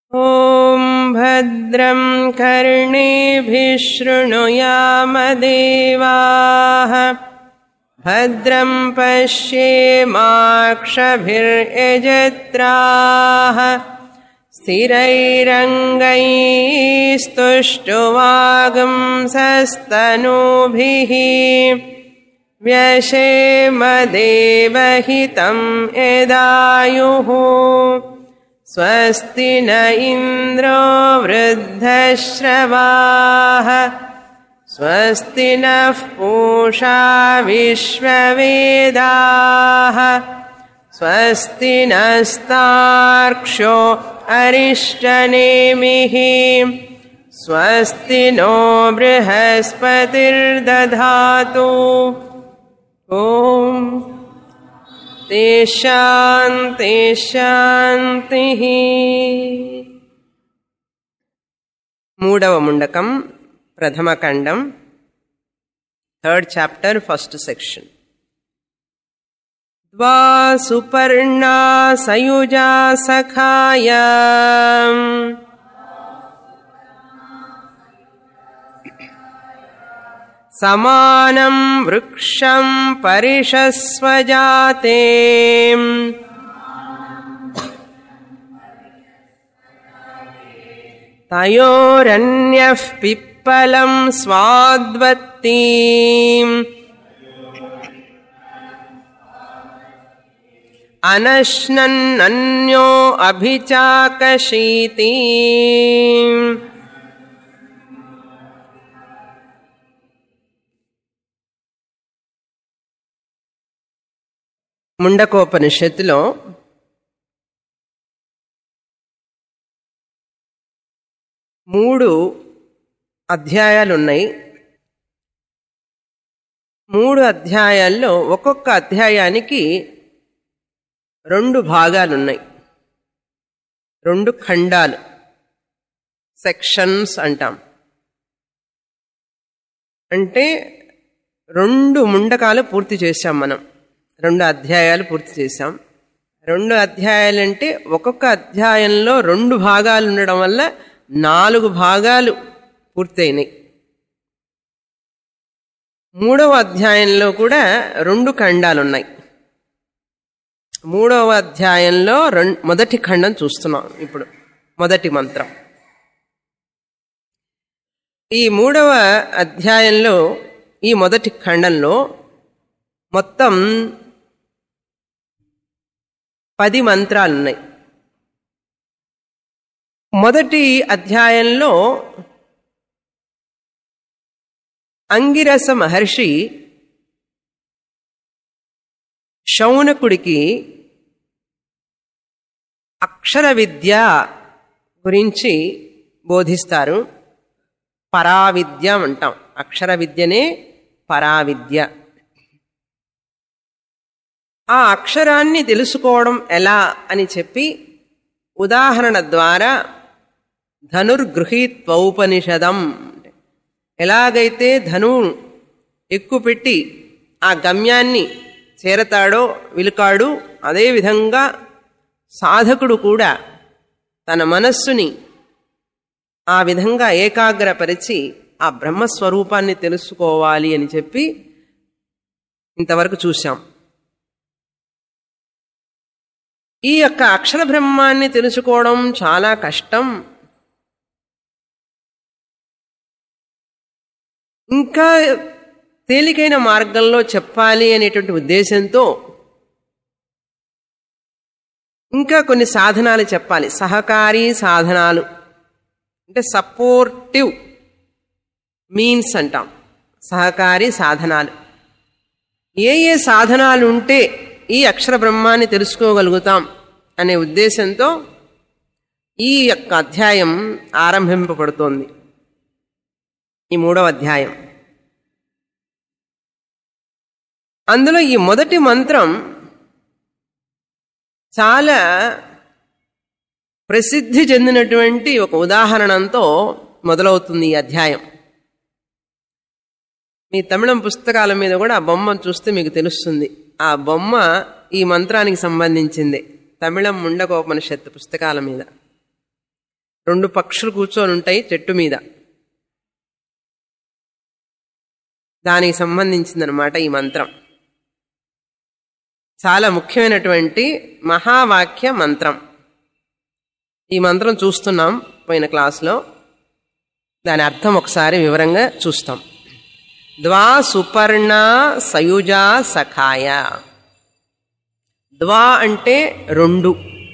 ఓం భద్రం కర్ణేభిః శృణుయామదేవాః భద్రం పశ్యేమాక్షభిర్యజత్రాః స్థిరైరంగైస్తుష్టువాగుంసస్తనూభిः వ్యశేమదేవహితం యదాయుః స్వస్తి న ఇంద్రో వృద్ధశ్రవాః స్వస్తి నః పూషా విశ్వవేదాః స్వస్తి నస్తార్క్ష్యో అరిష్టనేమిః స్వస్తి నో బృహస్పతిర్దధాతు. ఓం శాంతి శాంతి. మూడవ ముండకం, ప్రథమ ఖండం, 3rd chapter, 1st section. ద్వా సుపర్ణా సయుజా సఖాయ సమానం వృక్షం పరిషస్వజాతే తయోరన్యః పిప్పలం స్వాద్వత్తీ అనశ్నన్నన్యో అభిచాకషీతి. ముండకోపనిషత్తులో 3 అధ్యాయాలున్నాయి. 3 అధ్యాయాల్లో ఒక్కొక్క అధ్యాయానికి 2 భాగాలున్నాయి, 2 ఖండాలు, సెక్షన్స్ అంటాం. అంటే 2 ముండకాలు పూర్తి చేశాం మనం, 2 అధ్యాయాలు పూర్తి చేశాం. 2 అధ్యాయాలంటే ఒక్కొక్క అధ్యాయంలో 2 భాగాలు ఉండడం వల్ల 4 భాగాలు పూర్తయినాయి. 3వ అధ్యాయంలో కూడా 2 ఖండాలున్నాయి. 3వ అధ్యాయంలో మొదటి ఖండం చూస్తున్నాం ఇప్పుడు, మొదటి మంత్రం. ఈ 3వ అధ్యాయంలో ఈ మొదటి ఖండంలో మొత్తం 10 మంత్రాలున్నాయి. మొదటి అధ్యాయంలో అంగిరస మహర్షి శౌనకుడికి అక్షర విద్య గురించి బోధిస్తారు. పరావిద్య అంటాం, అక్షర విద్యనే పరావిద్య. ఆ అక్షరాన్ని తెలుసుకోవడం ఎలా అని చెప్పి ఉదాహరణ ద్వారా ధనుర్గృహీత్వౌపనిషదం, ఎలాగైతే ధనువు ఎక్కుపెట్టి ఆ గమ్యాన్ని చేరతాడో విలుకాడు, అదేవిధంగా సాధకుడు కూడా తన మనస్సుని ఆ విధంగా ఏకాగ్రపరిచి ఆ బ్రహ్మస్వరూపాన్ని తెలుసుకోవాలి అని చెప్పి ఇంతవరకు చూశాం. ఈ యొక్క అక్షర బ్రహ్మాన్ని తెలుసుకోవడం చాలా కష్టం, ఇంకా తేలికైన మార్గంలో చెప్పాలి అనేటువంటి ఉద్దేశంతో ఇంకా కొన్ని సాధనాలు చెప్పాలి. సహకారీ సాధనాలు అంటే సపోర్టివ్ మీన్స్ అంటాం, సహకారీ సాధనాలు. ఏ ఏ సాధనాలు ఉంటే ఈ అక్షర బ్రహ్మాన్ని తెలుసుకోగలుగుతాం అనే ఉద్దేశంతో ఈ యొక్క అధ్యాయం ఆరంభింపబడుతోంది. ఈ 3వ అధ్యాయం. అందులో ఈ మొదటి మంత్రం చాలా ప్రసిద్ధి చెందినటువంటి ఒక ఉదాహరణంతో మొదలవుతుంది ఈ అధ్యాయం. మీ తమిళం పుస్తకాల మీద కూడా ఆ బొమ్మ చూస్తే మీకు తెలుస్తుంది. ఆ బొమ్మ ఈ మంత్రానికి సంబంధించింది. తమిళం ముండకోపనిషత్తు పుస్తకాల మీద 2 పక్షులు కూర్చొని ఉంటాయి చెట్టు మీద. దానికి సంబంధించిందనమాట ఈ మంత్రం. చాలా ముఖ్యమైనటువంటి మహావాక్య మంత్రం. ఈ మంత్రం చూస్తున్నాం పోయిన క్లాసులో. దాని అర్థం ఒకసారి వివరంగా చూస్తాం. ద్వా సుపర్ణ సయుజా సఖాయ. ద్వా అంటే 2.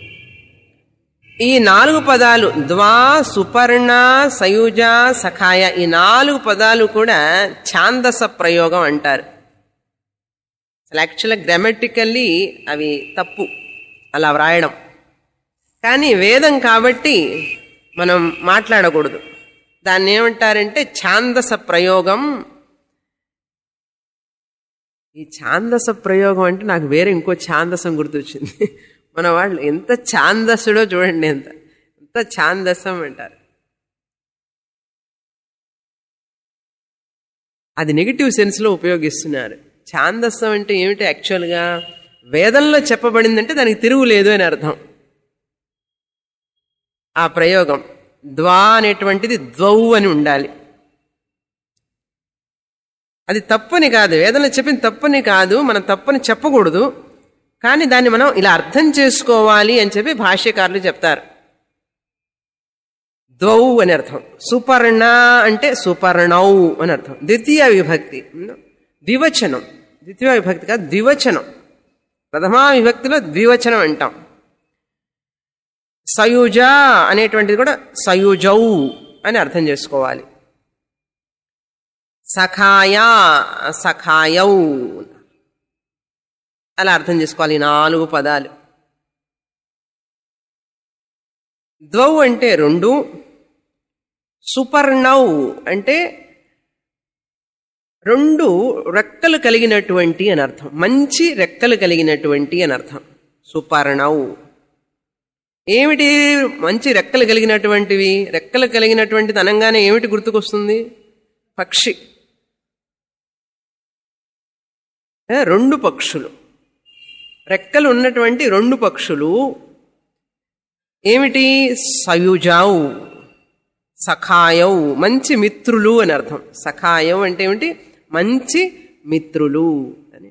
ఈ 4 పదాలు ద్వా సుపర్ణ సయుజ సఖాయ, ఈ 4 పదాలు కూడా ఛాందస ప్రయోగం అంటారు. అసలు యాక్చువల్గా గ్రామటికల్లీ అవి తప్పు అలా వ్రాయడం, కానీ వేదం కాబట్టి మనం మాట్లాడకూడదు. దాన్ని ఏమంటారంటే ఛాందస ప్రయోగం. ఈ ఛాందస ప్రయోగం అంటే నాకు వేరే ఇంకో ఛాందసం గుర్తొచ్చింది. మన వాళ్ళు ఎంత ఛాందసుడో చూడండి, ఎంత ఛాందసం అంటారు. అది నెగిటివ్ సెన్స్లో ఉపయోగిస్తున్నారు. ఛాందసం అంటే ఏమిటి? యాక్చువల్గా వేదంలో చెప్పబడిందంటే దానికి తిరుగులేదు అని అర్థం. ఆ ప్రయోగం ద్వా అనేటువంటిది ద్వౌ అని ఉండాలి. అది తప్పని కాదు, వేదంలో చెప్పిన తప్పని కాదు, మనం తప్పని చెప్పకూడదు. కానీ దాన్ని మనం ఇలా అర్థం చేసుకోవాలి అని చెప్పి భాష్యకారులు చెప్తారు. ద్వౌ అని అర్థం. సుపర్ణ అంటే సుపర్ణౌ అని అర్థం. ద్వితీయ విభక్తి, ద్వివచనం. ద్వితీయ విభక్తి కాదు, ద్వివచనం. ప్రథమా విభక్తిలో ద్వివచనం అంటాం. సయుజ అనేటువంటిది కూడా సయుజౌ అని అర్థం చేసుకోవాలి. సఖాయ సఖాయౌ అలా అర్థం చేసుకోవాలి. 4 పదాలు. ద్వౌ అంటే 2, సుపర్ణౌ అంటే 2 రెక్కలు కలిగినటువంటి అని అర్థం. మంచి రెక్కలు కలిగినటువంటి అని అర్థం. సుపర్ణౌ ఏమిటి? మంచి రెక్కలు కలిగినటువంటివి. రెక్కలు కలిగినటువంటిది అనగానే ఏమిటి గుర్తుకొస్తుంది? పక్షి. 2 పక్షులు, రెక్కలు ఉన్నటువంటి 2 పక్షులు. ఏమిటి? సయుజౌ సఖాయౌ, మంచి మిత్రులు అని అర్థం. సఖాయౌ అంటే ఏమిటి? మంచి మిత్రులు అని.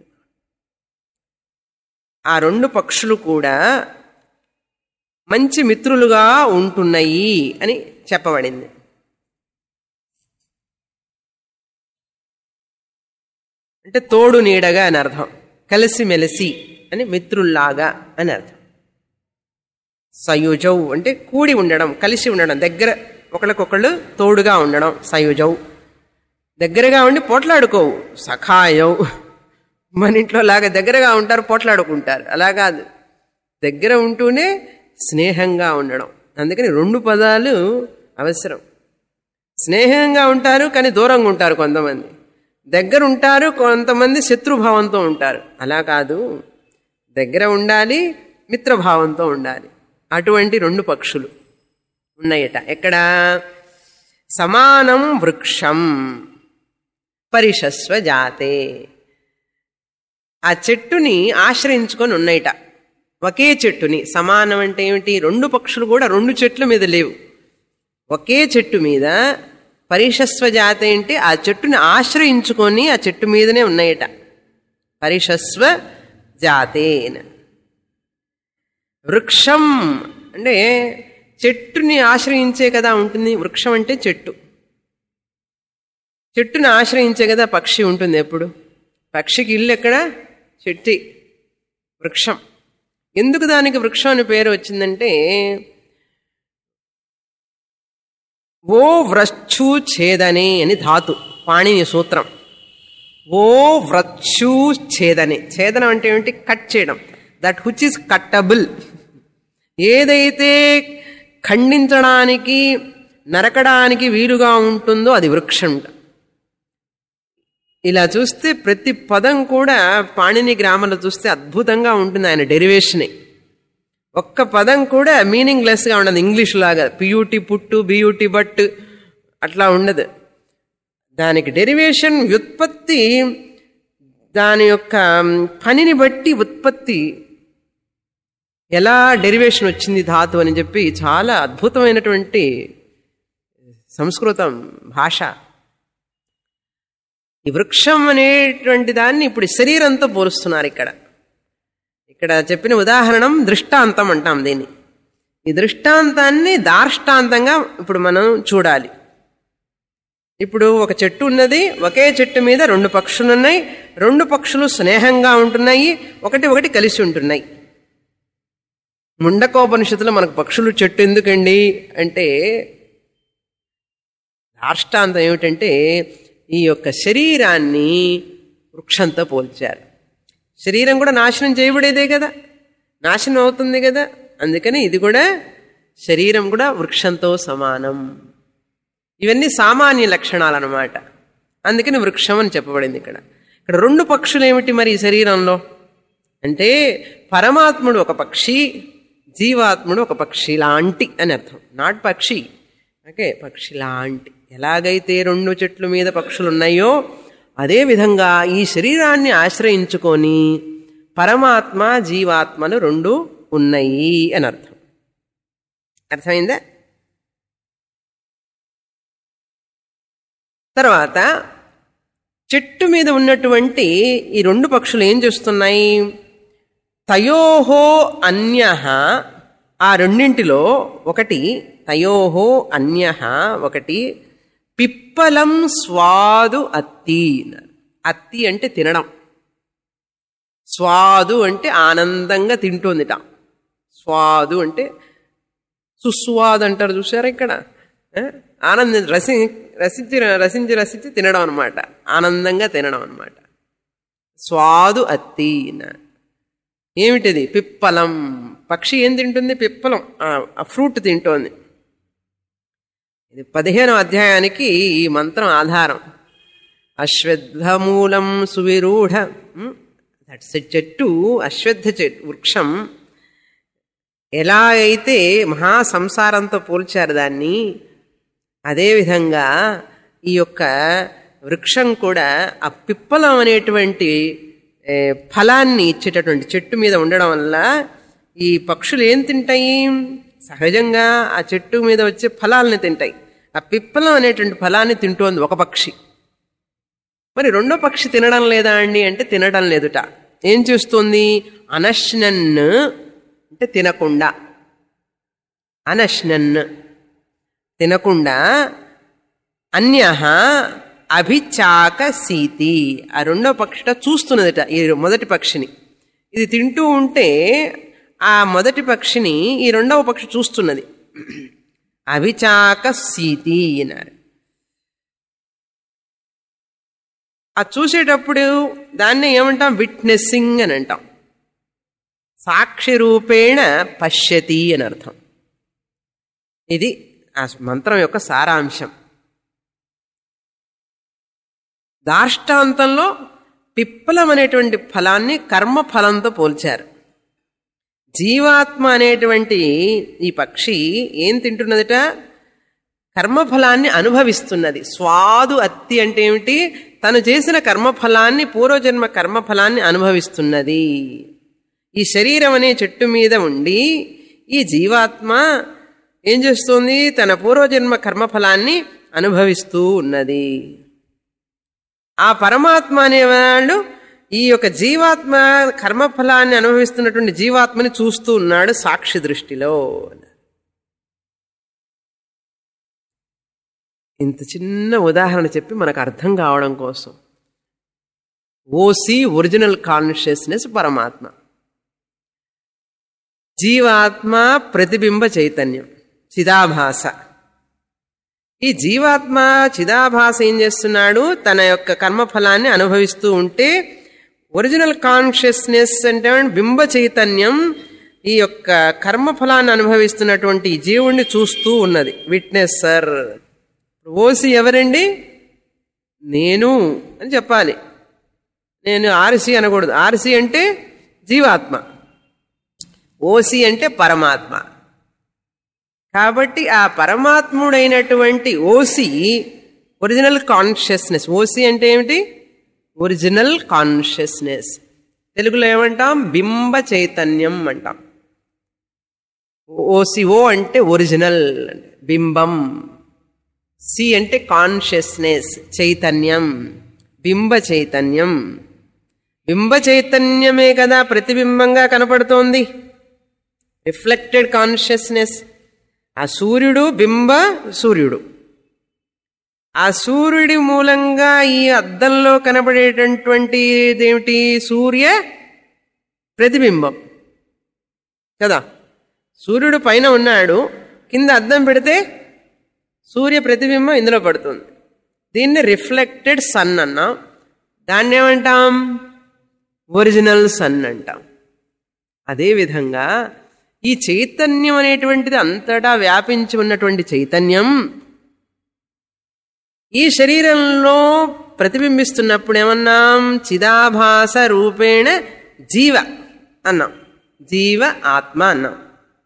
ఆ 2 పక్షులు కూడా మంచి మిత్రులుగా ఉంటున్నాయి అని చెప్పబడింది. అంటే తోడు నీడగా అని అర్థం. కలిసిమెలిసి అని, మిత్రుల్లాగా అని అర్థం. సయుజౌ అంటే కూడి ఉండడం, కలిసి ఉండడం, దగ్గర ఒకళ్ళకొకళ్ళు తోడుగా ఉండడం. సయుజౌ దగ్గరగా ఉండి పోట్లాడుకోవు. సఖాయౌ మన ఇంట్లో లాగా దగ్గరగా ఉంటారు, పోట్లాడుకుంటారు. అలా కాదు, దగ్గర ఉంటూనే స్నేహంగా ఉండడం. అందుకని 2 పదాలు అవసరం. స్నేహంగా ఉంటారు కానీ దూరంగా ఉంటారు కొంతమంది, దగ్గర ఉంటారు కొంతమంది శత్రుభావంతో ఉంటారు. అలా కాదు, దగ్గర ఉండాలి, మిత్రభావంతో ఉండాలి. అటువంటి 2 పక్షులు ఉన్నాయట. ఎక్కడ? సమానం వృక్షం పరిషస్వ జాతే. ఆ చెట్టుని ఆశ్రయించుకొని ఉన్నాయట. ఒకే చెట్టుని. సమానం అంటే ఏమిటి? 2 పక్షులు కూడా 2 చెట్ల మీద లేవు, ఒకే చెట్టు మీద. పరిషస్వ జాతే అంటే ఆ చెట్టుని ఆశ్రయించుకొని ఆ చెట్టు మీదనే ఉన్నాయట. పరిషస్వ జాతేన. వృక్షం అంటే చెట్టుని ఆశ్రయించే కదా ఉంటుంది. వృక్షం అంటే చెట్టు. చెట్టుని ఆశ్రయించే కదా పక్షి ఉంటుంది ఎప్పుడు. పక్షికి ఇల్లు ఎక్కడ? చెట్టి. వృక్షం. ఎందుకు దానికి వృక్షం అని పేరు వచ్చిందంటే, ఓ వ్రచ్చు ఛేదనే అని ధాతు, పాణిని సూత్రం. ఓ వ్రచ్చు ఛేదనే. ఛేదనం అంటే ఏమిటి? కట్ చేయడం. That which is cuttable. ఏదైతే ఖండించడానికి, నరకడానికి వీలుగా ఉంటుందో అది వృక్షం. ఇలా చూస్తే ప్రతి పదం కూడా పాణిని గ్రామంలో చూస్తే అద్భుతంగా ఉంటుంది. ఆయన డెరివేషనే. ఒక్క పదం కూడా మీనింగ్లెస్గా ఉండదు. ఇంగ్లీష్ లాగా పియూటి పుట్టు, బియూటి బట్ అట్లా ఉండదు. దానికి డెరివేషన్, వ్యుత్పత్తి, దాని యొక్క పనిని బట్టి ఉత్పత్తి ఎలా డెరివేషన్ వచ్చింది ధాతు అని చెప్పి చాలా అద్భుతమైనటువంటి సంస్కృతం భాష. ఈ వృక్షం అనేటువంటి దాన్ని ఇప్పుడు శరీరంతో పోలుస్తున్నారు. ఇక్కడ చెప్పిన ఉదాహరణం దృష్టాంతం అంటాం దీన్ని. ఈ దృష్టాంతాన్ని దార్ష్టాంతంగా ఇప్పుడు మనం చూడాలి. ఇప్పుడు ఒక చెట్టు ఉన్నది, ఒకే చెట్టు మీద 2 పక్షులు ఉన్నాయి. 2 పక్షులు స్నేహంగా ఉంటున్నాయి, ఒకటి కలిసి ఉంటున్నాయి. ముండకోపనిషత్తులో మనకు పక్షులు చెట్టు ఎందుకండి అంటే దార్ష్టాంతం ఏమిటంటే ఈ యొక్క శరీరాన్ని వృక్షంతో పోల్చారు. శరీరం కూడా నాశనం చేయబడేదే కదా, నాశనం అవుతుంది కదా. అందుకని ఇది కూడా శరీరం కూడా వృక్షంతో సమానం. ఇవన్నీ సామాన్య లక్షణాలు అన్నమాట. అందుకని వృక్షం అని చెప్పబడింది. ఇక్కడ 2 పక్షులు ఏమిటి మరి ఈ శరీరంలో అంటే పరమాత్ముడు ఒక పక్షి, జీవాత్ముడు ఒక పక్షి లాంటి అని అర్థం. నాట్ పక్షి, ఓకే, పక్షి లాంటి. ఎలాగైతే 2 చెట్ల మీద పక్షులు ఉన్నాయో అదేవిధంగా ఈ శరీరాన్ని ఆశ్రయించుకొని పరమాత్మ జీవాత్మలు 2 ఉన్నాయి అని అర్థం. అర్థమైందా? తర్వాత చెట్టు మీద ఉన్నటువంటి ఈ 2 పక్షులు ఏం చేస్తున్నాయి? తయోహో అన్యః, ఆ రెండింటిలో ఒకటి, తయోహో అన్యః ఒకటి, పిప్పలం స్వాదు అత్తి. అత్తి అంటే తినడం, స్వాదు అంటే ఆనందంగా తింటోందిట. స్వాదు అంటే సుస్వాదు అంటారు చూసారా, ఇక్కడ ఆనందం రసించి తినడం అనమాట, ఆనందంగా తినడం అనమాట. స్వాదు అత్తి. ఏమిటిది? పిప్పలం. పక్షి ఏం తింటుంది? పిప్పలం, ఆ ఫ్రూట్ తింటోంది. ఇది 15వ అధ్యాయానికి ఈ మంత్రం ఆధారం. అశ్వత్థమూలం సువిరూఢ, దట్స్ చెట్టు, అశ్వత్థ చెట్టు వృక్షం. ఎలా అయితే మహాసంసారంతో పోల్చారు దాన్ని, అదేవిధంగా ఈ యొక్క వృక్షం కూడా ఆ పిప్పలం అనేటువంటి ఫలాన్ని ఇచ్చేటటువంటి చెట్టు మీద ఉండడం వల్ల ఈ పక్షులు ఏం తింటాయి? సహజంగా ఆ చెట్టు మీద వచ్చే ఫలాలని తింటాయి. ఆ పిప్పలం అనేటువంటి ఫలాన్ని తింటోంది ఒక పక్షి. మరి 2వ పక్షి తినడం లేదా అండి అంటే తినడం లేదుట. ఏం చేస్తుంది? అనశ్నన్ అంటే తినకుండా, అనశ్నన్ తినకుండా, అన్యః అభిచాక సీతి, ఆ 2వ పక్షిట చూస్తున్నదిట ఈ మొదటి పక్షిని. ఇది తింటూ ఉంటే ఆ మొదటి పక్షిని ఈ 2వ పక్షి చూస్తున్నది. అభిచాక సీతి అన్నారు. ఆ చూసేటప్పుడు దాన్ని ఏమంటాం? విట్నెస్సింగ్ అని అంటాం. సాక్షి రూపేణ పశ్యతి అని అర్థం. ఇది ఆ మంత్రం యొక్క సారాంశం. దార్ష్టాంతంలో పిప్పలం అనేటువంటి ఫలాన్ని కర్మఫలంతో పోల్చారు. జీవాత్మ అనేటువంటి ఈ పక్షి ఏం తింటున్నదిట? కర్మఫలాన్ని అనుభవిస్తున్నది. స్వాదు అత్తి అంటే ఏమిటి? తను చేసిన కర్మఫలాన్ని, పూర్వజన్మ కర్మఫలాన్ని అనుభవిస్తున్నది. ఈ శరీరం అనే చెట్టు మీద ఉండి ఈ జీవాత్మ ఏం చేస్తుంది? తన పూర్వజన్మ కర్మఫలాన్ని అనుభవిస్తూ ఉన్నది. ఆ పరమాత్మ అనేవాడు ఈ యొక్క జీవాత్మ కర్మఫలాన్ని అనుభవిస్తున్నటువంటి జీవాత్మని చూస్తూ ఉన్నాడు సాక్షి దృష్టిలో. ఇంత చిన్న ఉదాహరణ చెప్పి మనకు అర్థం కావడం కోసం. ఓసి ఒరిజినల్ కాన్షియస్నెస్ పరమాత్మ, జీవాత్మ ప్రతిబింబ చైతన్యం చిదాభాస. ఈ జీవాత్మ చిదాభాస ఏం చేస్తున్నాడు? తన యొక్క కర్మఫలాన్ని అనుభవిస్తూ ఉంటే ఒరిజినల్ కాన్షియస్నెస్ అంటే బింబ చైతన్యం ఈ యొక్క కర్మఫలాన్ని అనుభవిస్తున్నటువంటి జీవుణ్ణి చూస్తూ ఉన్నది. విట్నెస్సర్. ఓసి ఎవరండి? నేను అని చెప్పాలి. నేను ఆర్సి అనకూడదు. ఆర్సి అంటే జీవాత్మ, ఓసి అంటే పరమాత్మ. కాబట్టి ఆ పరమాత్ముడైనటువంటి ఓసి ఒరిజినల్ కాన్షియస్నెస్. ఓసి అంటే ఏమిటి? Original consciousness. తెలుగులో ఏమంటాం? బింబ చైతన్యం అంటాం. ఓ అంటే ఒరిజినల్ బింబం, సి అంటే కాన్షియస్నెస్ చైతన్యం, బింబ చైతన్యం. బింబ చైతన్యమే కదా ప్రతిబింబంగా కనపడుతోంది, రిఫ్లెక్టెడ్ కాన్షియస్నెస్. ఆ సూర్యుడు బింబ సూర్యుడు. ఆ సూర్యుడి మూలంగా ఈ అద్దంలో కనబడేటటువంటి ఏమిటి? సూర్య ప్రతిబింబం కదా. సూర్యుడు పైన ఉన్నాడు, కింద అద్దం పెడితే సూర్య ప్రతిబింబం ఇందులో పడుతుంది. దీన్ని రిఫ్లెక్టెడ్ సన్ అన్నాం. దాన్ని ఏమంటాం? ఒరిజినల్ సన్ అంటాం. అదేవిధంగా ఈ చైతన్యం అనేటువంటిది అంతటా వ్యాపించి ఉన్నటువంటి చైతన్యం ఈ శరీరంలో ప్రతిబింబిస్తున్నప్పుడు ఏమన్నాం? చిదాభాస రూపేణ జీవ అన్నాం, జీవ ఆత్మ అన్నాం.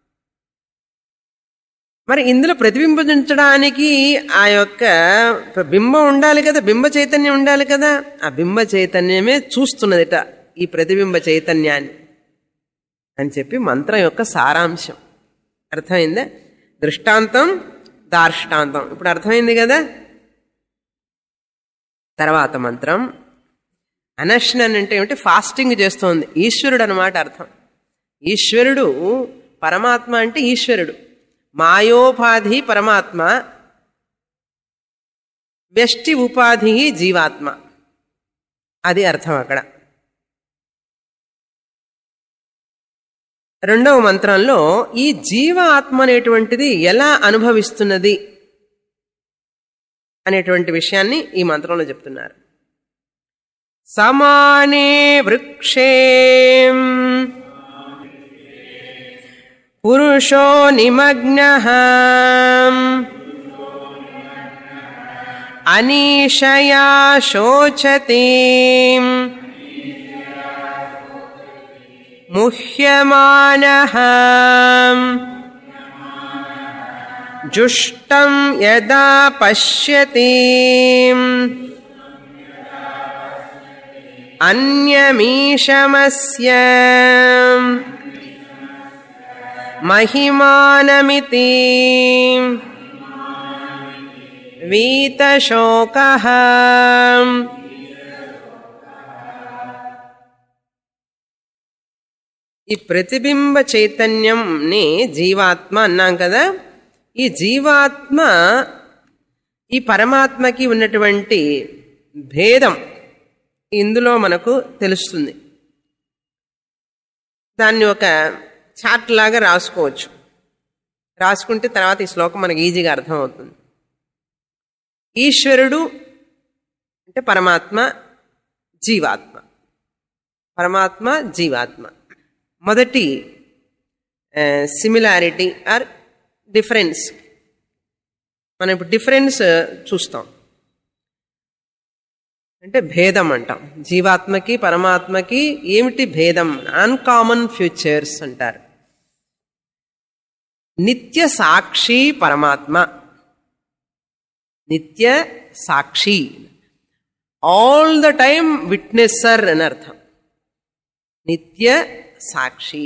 మరి ఇందులో ప్రతిబింబించడానికి ఆ యొక్క బింబం ఉండాలి కదా, బింబ చైతన్యం ఉండాలి కదా. ఆ బింబ చైతన్యమే చూస్తున్నదిట ఈ ప్రతిబింబ చైతన్యాన్ని అని చెప్పి మంత్రం యొక్క సారాంశం. అర్థమైందా? దృష్టాంతం దార్ష్టాంతం ఇప్పుడు అర్థమైంది కదా. తర్వాత మంత్రం అనశ్నన్ అంటే ఏమిటి? ఫాస్టింగ్ చేస్తోంది. ఈశ్వరుడు అనమాట అర్థం. ఈశ్వరుడు పరమాత్మ అంటే ఈశ్వరుడు, మాయోపాధి పరమాత్మ, వ్యష్టి ఉపాధి జీవాత్మ. అది అర్థం అక్కడ. రెండవ మంత్రంలో ఈ జీవ ఆత్మ అనేటువంటిది ఎలా అనుభవిస్తున్నది అనేటువంటి విషయాన్ని ఈ మంత్రంలో చెప్తున్నారు. సమానే వృక్షే పురుషో నిమగ్నః అనీషయా శోచతి ముహ్యమానః జుష్టం యదా పశ్యతి అన్యమీషమస్య మహిమానమితి వీతశోకః. ఈ ప్రతిబింబ చైతన్యంని జీవాత్మ అన్నాం కదా. ఈ జీవాత్మ ఈ పరమాత్మకి ఉన్నటువంటి భేదం ఇందులో మనకు తెలుస్తుంది. దాన్ని ఒక చార్ట్ లాగా రాసుకోవచ్చు. రాసుకుంటే తర్వాత ఈ శ్లోకం మనకి ఈజీగా అర్థమవుతుంది. ఈశ్వరుడు అంటే పరమాత్మ, జీవాత్మ. పరమాత్మ జీవాత్మ మొదటి సిమిలారిటీ ఆర్ డిఫరెన్స్. మనం ఇప్పుడు డిఫరెన్స్ చూస్తాం. అంటే భేదం అంటాం. జీవాత్మకి పరమాత్మకి ఏమిటి భేదం? అన్కామన్ ఫ్యూచర్స్ అంటారు. నిత్య సాక్షి పరమాత్మ, నిత్య సాక్షి, ఆల్ ద టైమ్ విట్నెస్సర్ అని అర్థం. నిత్య సాక్షి.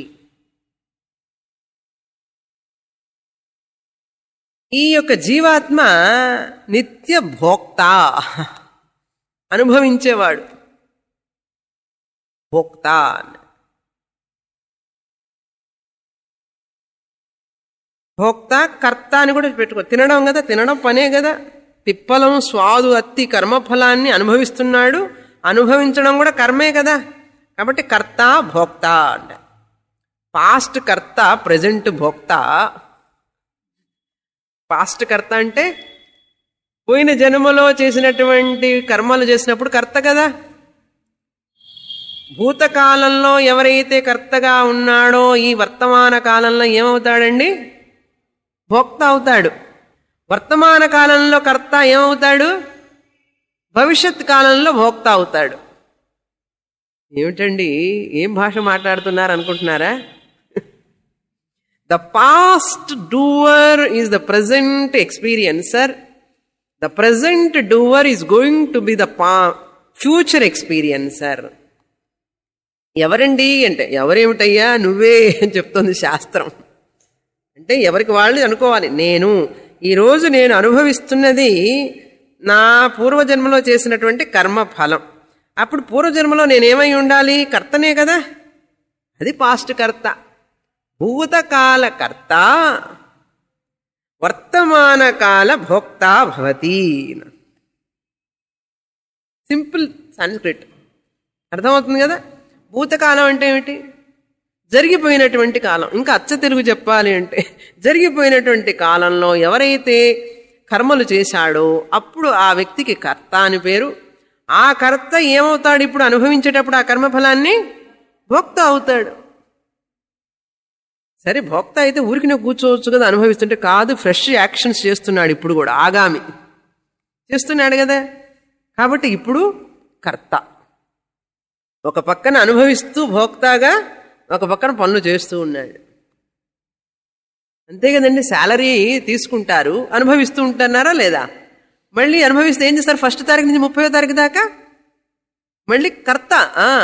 ఈ యొక్క జీవాత్మ నిత్య భోక్త, అనుభవించేవాడు, భోక్త. భోక్త కర్త అని కూడా పెట్టుకో. తినడం కదా, తినడం పనే కదా. పిప్పలం స్వాదు అత్తి కర్మఫలాన్ని అనుభవిస్తున్నాడు. అనుభవించడం కూడా కర్మే కదా. కాబట్టి కర్త భోక్త అంట. పాస్ట్ కర్త, ప్రజెంట్ భోక్త. పాస్ట్ కర్త అంటే పోయిన జన్మలో చేసినటువంటి కర్మలు చేసినప్పుడు కర్త కదా. భూతకాలంలో ఎవరైతే కర్తగా ఉన్నాడో ఈ వర్తమాన కాలంలో ఏమవుతాడండి? భోక్త అవుతాడు. వర్తమాన కాలంలో కర్త ఏమవుతాడు? భవిష్యత్ కాలంలో భోక్త అవుతాడు. ఏమిటండి, ఏం భాష మాట్లాడుతున్నారు అనుకుంటున్నారా? The past doer is the present experiencer. The present doer is going to be the future experiencer. ఎవరండి అంటే ఎవరేమిటయ్యా నువ్వే అని చెప్తోంది శాస్త్రం. అంటే ఎవరికి వాళ్ళు అనుకోవాలి, ఈరోజు నేను అనుభవిస్తున్నది నా పూర్వజన్మలో చేసినటువంటి కర్మ ఫలం. అప్పుడు పూర్వజన్మలో నేనేమై ఉండాలి? కర్తనే కదా. అది పాస్ట్ కర్త. భూతకాల కర్త వర్తమాన కాల భోక్త భవతి. సింపుల్ సంస్కృత్, అర్థమవుతుంది కదా. భూతకాలం అంటే ఏమిటి? జరిగిపోయినటువంటి కాలం. ఇంకా అచ్చ తెలుగు చెప్పాలి అంటే జరిగిపోయినటువంటి కాలంలో ఎవరైతే కర్మలు చేశాడో అప్పుడు ఆ వ్యక్తికి కర్త అని పేరు. ఆ కర్త ఏమవుతాడు? ఇప్పుడు అనుభవించేటప్పుడు ఆ కర్మఫలాన్ని భోక్త అవుతాడు. సరే, భోక్త అయితే ఊరికి కూర్చోవచ్చు కదా అనుభవిస్తుంటే. కాదు, ఫ్రెష్ యాక్షన్స్ చేస్తున్నాడు ఇప్పుడు కూడా, ఆగామి చేస్తున్నాడు కదా. కాబట్టి ఇప్పుడు కర్త. ఒక పక్కన అనుభవిస్తూ భోక్తగా, ఒక పక్కన పనులు చేస్తూ ఉన్నాడు. అంతే కదండి. శాలరీ తీసుకుంటారు, అనుభవిస్తూ ఉంటున్నారా లేదా? మళ్ళీ అనుభవిస్తే ఏం చేస్తారు? 1వ తారీఖు నుంచి 30వ తారీఖు దాకా మళ్ళీ కర్త.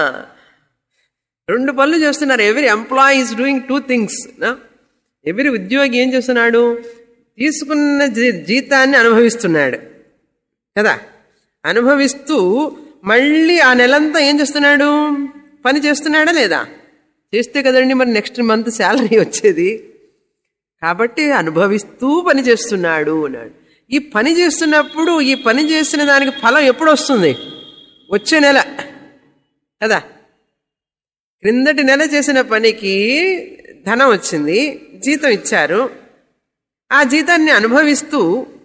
2 పనులు చేస్తున్నారు. Every employee is doing 2 things. ఎవరీ ఉద్యోగి ఏం చేస్తున్నాడు? తీసుకున్న జీతాన్ని అనుభవిస్తున్నాడు కదా. అనుభవిస్తూ మళ్ళీ ఆ నెలంతా ఏం చేస్తున్నాడు? పని చేస్తున్నాడా లేదా? చేస్తే కదండి మరి నెక్స్ట్ మంత్ శాలరీ వచ్చేది. కాబట్టి అనుభవిస్తూ పని చేస్తున్నాడు అన్నాడు. ఈ పని చేస్తున్నప్పుడు ఈ పని చేసిన దానికి ఫలం ఎప్పుడు వస్తుంది? వచ్చే నెల కదా. క్రిందటి నెల చేసిన పనికి ధనం వచ్చింది, జీతం ఇచ్చారు. ఆ జీతాన్ని అనుభవిస్తూ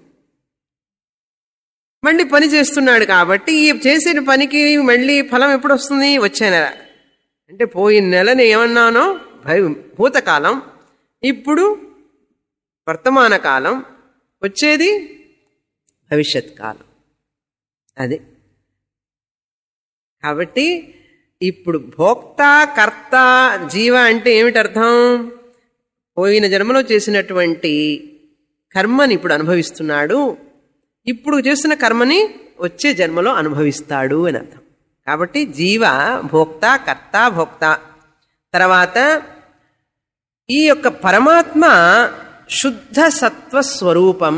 మళ్ళీ పని చేస్తున్నాడు. కాబట్టి ఈ చేసిన పనికి మళ్ళీ ఫలం ఎప్పుడు వస్తుంది? వచ్చే నెల. అంటే పోయిన నెలని ఏమన్నానో భూతకాలం, ఇప్పుడు వర్తమాన కాలం, వచ్చేది భవిష్యత్ కాలం. అది. కాబట్టి ఇప్పుడు భోక్త, కర్త, జీవ అంటే ఏమిటి అర్థం? పోయిన జన్మలో చేసినటువంటి కర్మని ఇప్పుడు అనుభవిస్తున్నాడు, ఇప్పుడు చేస్తున్న కర్మని వచ్చే జన్మలో అనుభవిస్తాడు అని అర్థం. కాబట్టి జీవ భోక్త, కర్త, భోక్త. తర్వాత ఈ యొక్క పరమాత్మ శుద్ధ సత్వ స్వరూపం.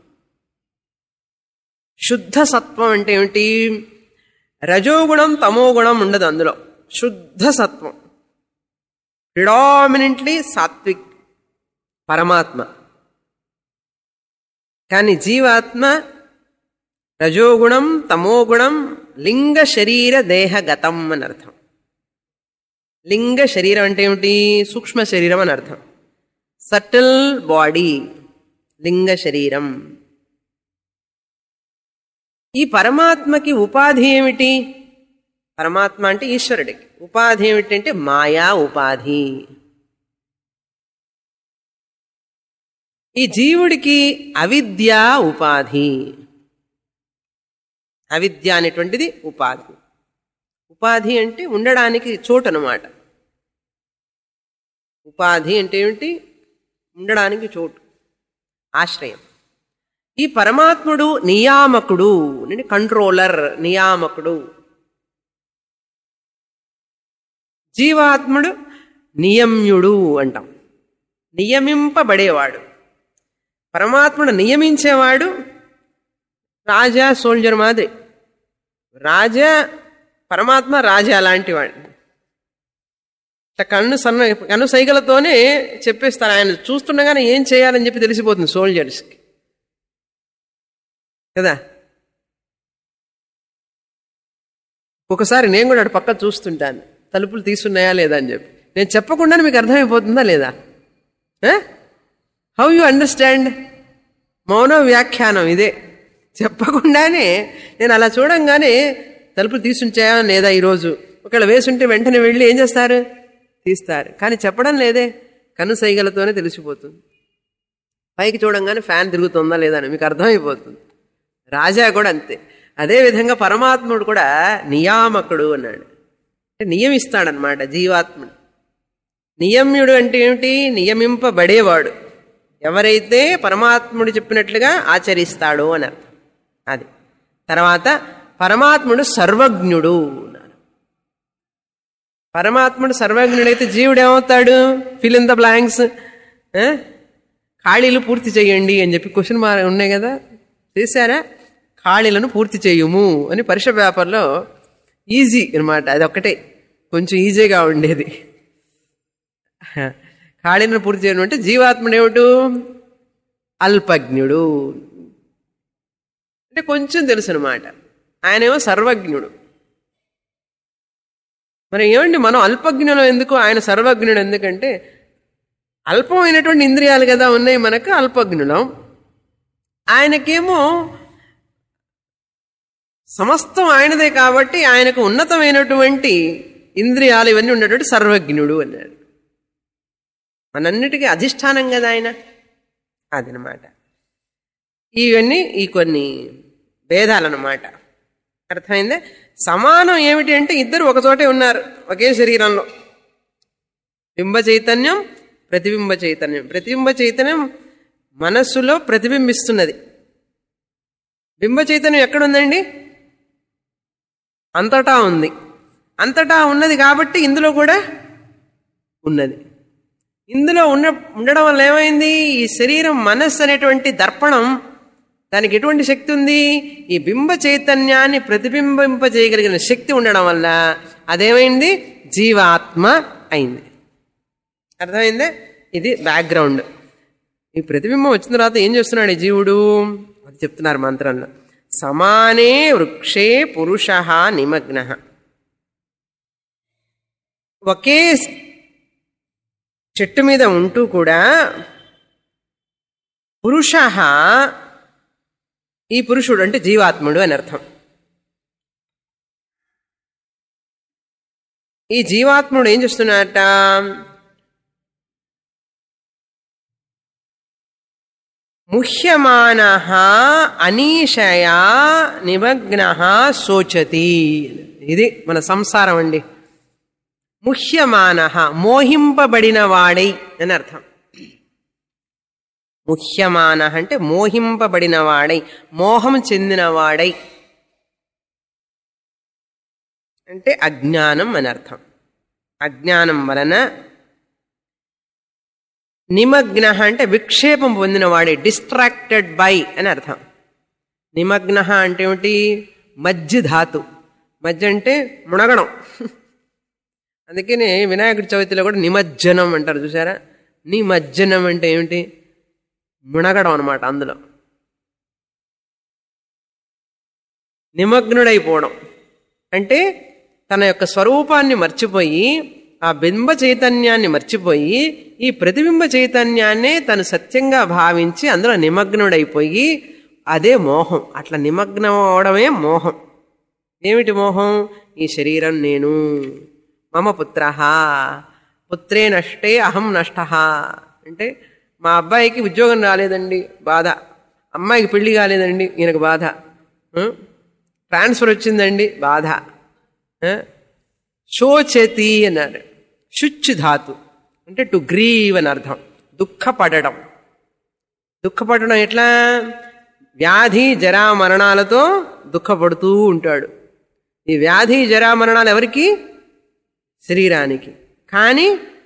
శుద్ధ సత్వం అంటే ఏమిటి? రజోగుణం తమోగుణం ఉండదు అందులో. శుద్ధ సత్వం, ప్రిడామినెంట్లీ సాత్విక్ పరమాత్మ. కానీ జీవాత్మ రజోగుణం తమోగుణం లింగ శరీర దేహగతం అని అర్థం. లింగ శరీరం అంటే ఏమిటి? సూక్ష్మ శరీరం అని అర్థం. సటిల్ బాడీ, లింగ శరీరం. ఈ పరమాత్మకి ఉపాధి ఏమిటి? పరమాత్మ అంటే ఈశ్వరుడికి ఉపాధి ఏమిటంటే మాయా ఉపాధి. ఈ జీవుడికి అవిద్యా ఉపాధి. అవిద్య అనేటువంటిది ఉపాధి. ఉపాధి అంటే ఉండడానికి చోటు అన్నమాట. ఉపాధి అంటే ఏమిటి? ఉండడానికి చోటు, ఆశ్రయం. ఈ పరమాత్ముడు నియామకుడు, కంట్రోలర్, నియామకుడు. జీవాత్ముడు నియమ్యుడు అంటాం, నియమింపబడేవాడు. పరమాత్ముడు నియమించేవాడు. రాజా సోల్జర్ మాదిరి. రాజా పరమాత్మ రాజా అలాంటి వాడు. కన్ను సైగలతోనే చెప్పేస్తారు. ఆయన చూస్తుండగానే ఏం చేయాలని చెప్పి తెలిసిపోతుంది సోల్జర్స్కి కదా. ఒకసారి నేను కూడా అటు పక్క చూస్తుంటాను, తలుపులు తీసున్నాయా లేదా అని చెప్పి. నేను చెప్పకుండానే మీకు అర్థమైపోతుందా లేదా? How you understand? మౌన వ్యాఖ్యానం ఇదే. చెప్పకుండానే నేను అలా చూడంగానే తలుపులు తీసుంచాయా లేదా ఈరోజు, ఒకవేళ వేసుంటే వెంటనే వెళ్ళి ఏం చేస్తారు? తీస్తారు. కానీ చెప్పడం లేదే, కన్ను సైగలతోనే తెలిసిపోతుంది. పైకి చూడంగానే ఫ్యాన్ తిరుగుతుందా లేదా అని మీకు అర్థమైపోతుంది. రాజా కూడా అంతే. అదేవిధంగా పరమాత్ముడు కూడా నియామకుడు అన్నాడు, అంటే నియమిస్తాడనమాట జీవాత్ముడు. నియమ్యుడు అంటే ఏమిటి? నియమింపబడేవాడు. ఎవరైతే పరమాత్ముడు చెప్పినట్లుగా ఆచరిస్తాడో అని అర్థం. అది. తర్వాత పరమాత్ముడు సర్వజ్ఞుడు అన్నాడు. పరమాత్ముడు సర్వజ్ఞుడైతే జీవుడు ఏమవుతాడు? Fill in the blanks. ఖాళీలు పూర్తి చేయండి అని చెప్పి క్వశ్చన్ మార్క్ ఉన్నాయి కదా, చేశారా? ఖాళీలను పూర్తి చేయుము అని పరీక్ష పేపర్లో ఈజీ అనమాట, అది ఒక్కటే కొంచెం ఈజీగా ఉండేది. ఖాళీలను పూర్తి చేయడం అంటే జీవాత్ముడు ఏమిటు? అల్పజ్ఞుడు అంటే కొంచెం తెలుసు అనమాట. ఆయనేమో సర్వజ్ఞుడు. మరి ఏమండి మనం అల్పజ్ఞులం ఎందుకు, ఆయన సర్వజ్ఞుడు ఎందుకంటే అల్పమైనటువంటి ఇంద్రియాలు కదా ఉన్నాయి మనకు, అల్పజ్ఞులం. ఆయనకేమో సమస్తం ఆయనదే కాబట్టి ఆయనకు ఉన్నతమైనటువంటి ఇంద్రియాలు ఇవన్నీ ఉన్నటువంటి సర్వజ్ఞుడు అన్నాడు. మనంన్నిటికీ అధిష్టానం కదా ఆయన, అదనమాట. ఇవన్నీ ఈ కొన్ని భేదాలన్నమాట. అర్థమైందే? సమానం ఏమిటి అంటే ఇద్దరు ఒకచోటే ఉన్నారు ఒకే శరీరంలో. బింబ చైతన్యం, ప్రతిబింబ చైతన్యం. ప్రతిబింబ చైతన్యం మనస్సులో ప్రతిబింబిస్తున్నది. బింబ చైతన్యం ఎక్కడుందండి? అంతటా ఉంది. అంతటా ఉన్నది కాబట్టి ఇందులో కూడా ఉన్నది. ఇందులో ఉండడం వల్ల ఏమైంది? ఈ శరీరం మనస్సు అనేటువంటి దర్పణం, దానికి ఎటువంటి శక్తి ఉంది? ఈ బింబ చైతన్యాన్ని ప్రతిబింబింప చేయగలిగిన శక్తి ఉండడం వల్ల అదేమైంది? జీవాత్మ అయింది. అర్థమైందే? ఇది బ్యాక్గ్రౌండ్. ఈ ప్రతిబింబం వచ్చిన తర్వాత ఏం చేస్తున్నాడు ఈ జీవుడు? అది చెప్తున్నారు మంత్రంలో. సమానే వృక్షే పురుషః నిమగ్నః. ఒకే చెట్టు మీద ఉంటూ కూడా పురుషః, ఈ పురుషుడు అంటే జీవాత్ముడు అని అర్థం. ఈ జీవాత్ముడు ఏం చేస్తున్నాడట? ముహ్యమానః అనీషయా నిమగ్నః శోచతి. ఇది మన సంసారం అండి. ముహ్యమానః మోహింపబడిన వాడై అని అర్థం. ముహ్యమానః అంటే మోహింపబడిన వాడై, మోహం చెందిన వాడై అంటే అజ్ఞానం అని అర్థం. అజ్ఞానం వలన నిమగ్న అంటే విక్షేపం పొందినవాడే, డిస్ట్రాక్టెడ్ బై అని అర్థం. నిమగ్న అంటే ఏమిటి? మజ్జి ధాతు. మజ్జ అంటే మునగడం. అందుకనే వినాయకుడి చవితిలో కూడా నిమజ్జనం అంటారు, చూసారా? నిమజ్జనం అంటే ఏమిటి? మునగడం అనమాట. అందులో నిమగ్నుడైపోవడం అంటే తన యొక్క స్వరూపాన్ని మర్చిపోయి, ఆ బింబ చైతన్యాన్ని మర్చిపోయి ఈ ప్రతిబింబ చైతన్యాన్నే తను సత్యంగా భావించి అందులో నిమగ్నుడైపోయి, అదే మోహం. అట్లా నిమగ్నం అవడమే మోహం. ఏమిటి మోహం? ఈ శరీరం నేను, మమ పుత్రః, పుత్రే నష్టే అహం నష్టః. అంటే మా అబ్బాయికి ఉద్యోగం రాలేదండి, బాధ. అమ్మాయికి పెళ్లి కాలేదండి, ఈయనకు బాధ. ట్రాన్స్ఫర్ వచ్చిందండి, బాధ. శోచతి అన్నాడు. శుచ్ ధాతు అంటే టు గ్రీవ్ అని అర్థం. దుఃఖపడడం. దుఃఖపడడం ఎట్లా? వ్యాధి జరా మరణాలతో దుఃఖపడుతూ ఉంటాడు. ఈ వ్యాధి జరా మరణాలు ఎవరికి? శరీరానికి. కానీ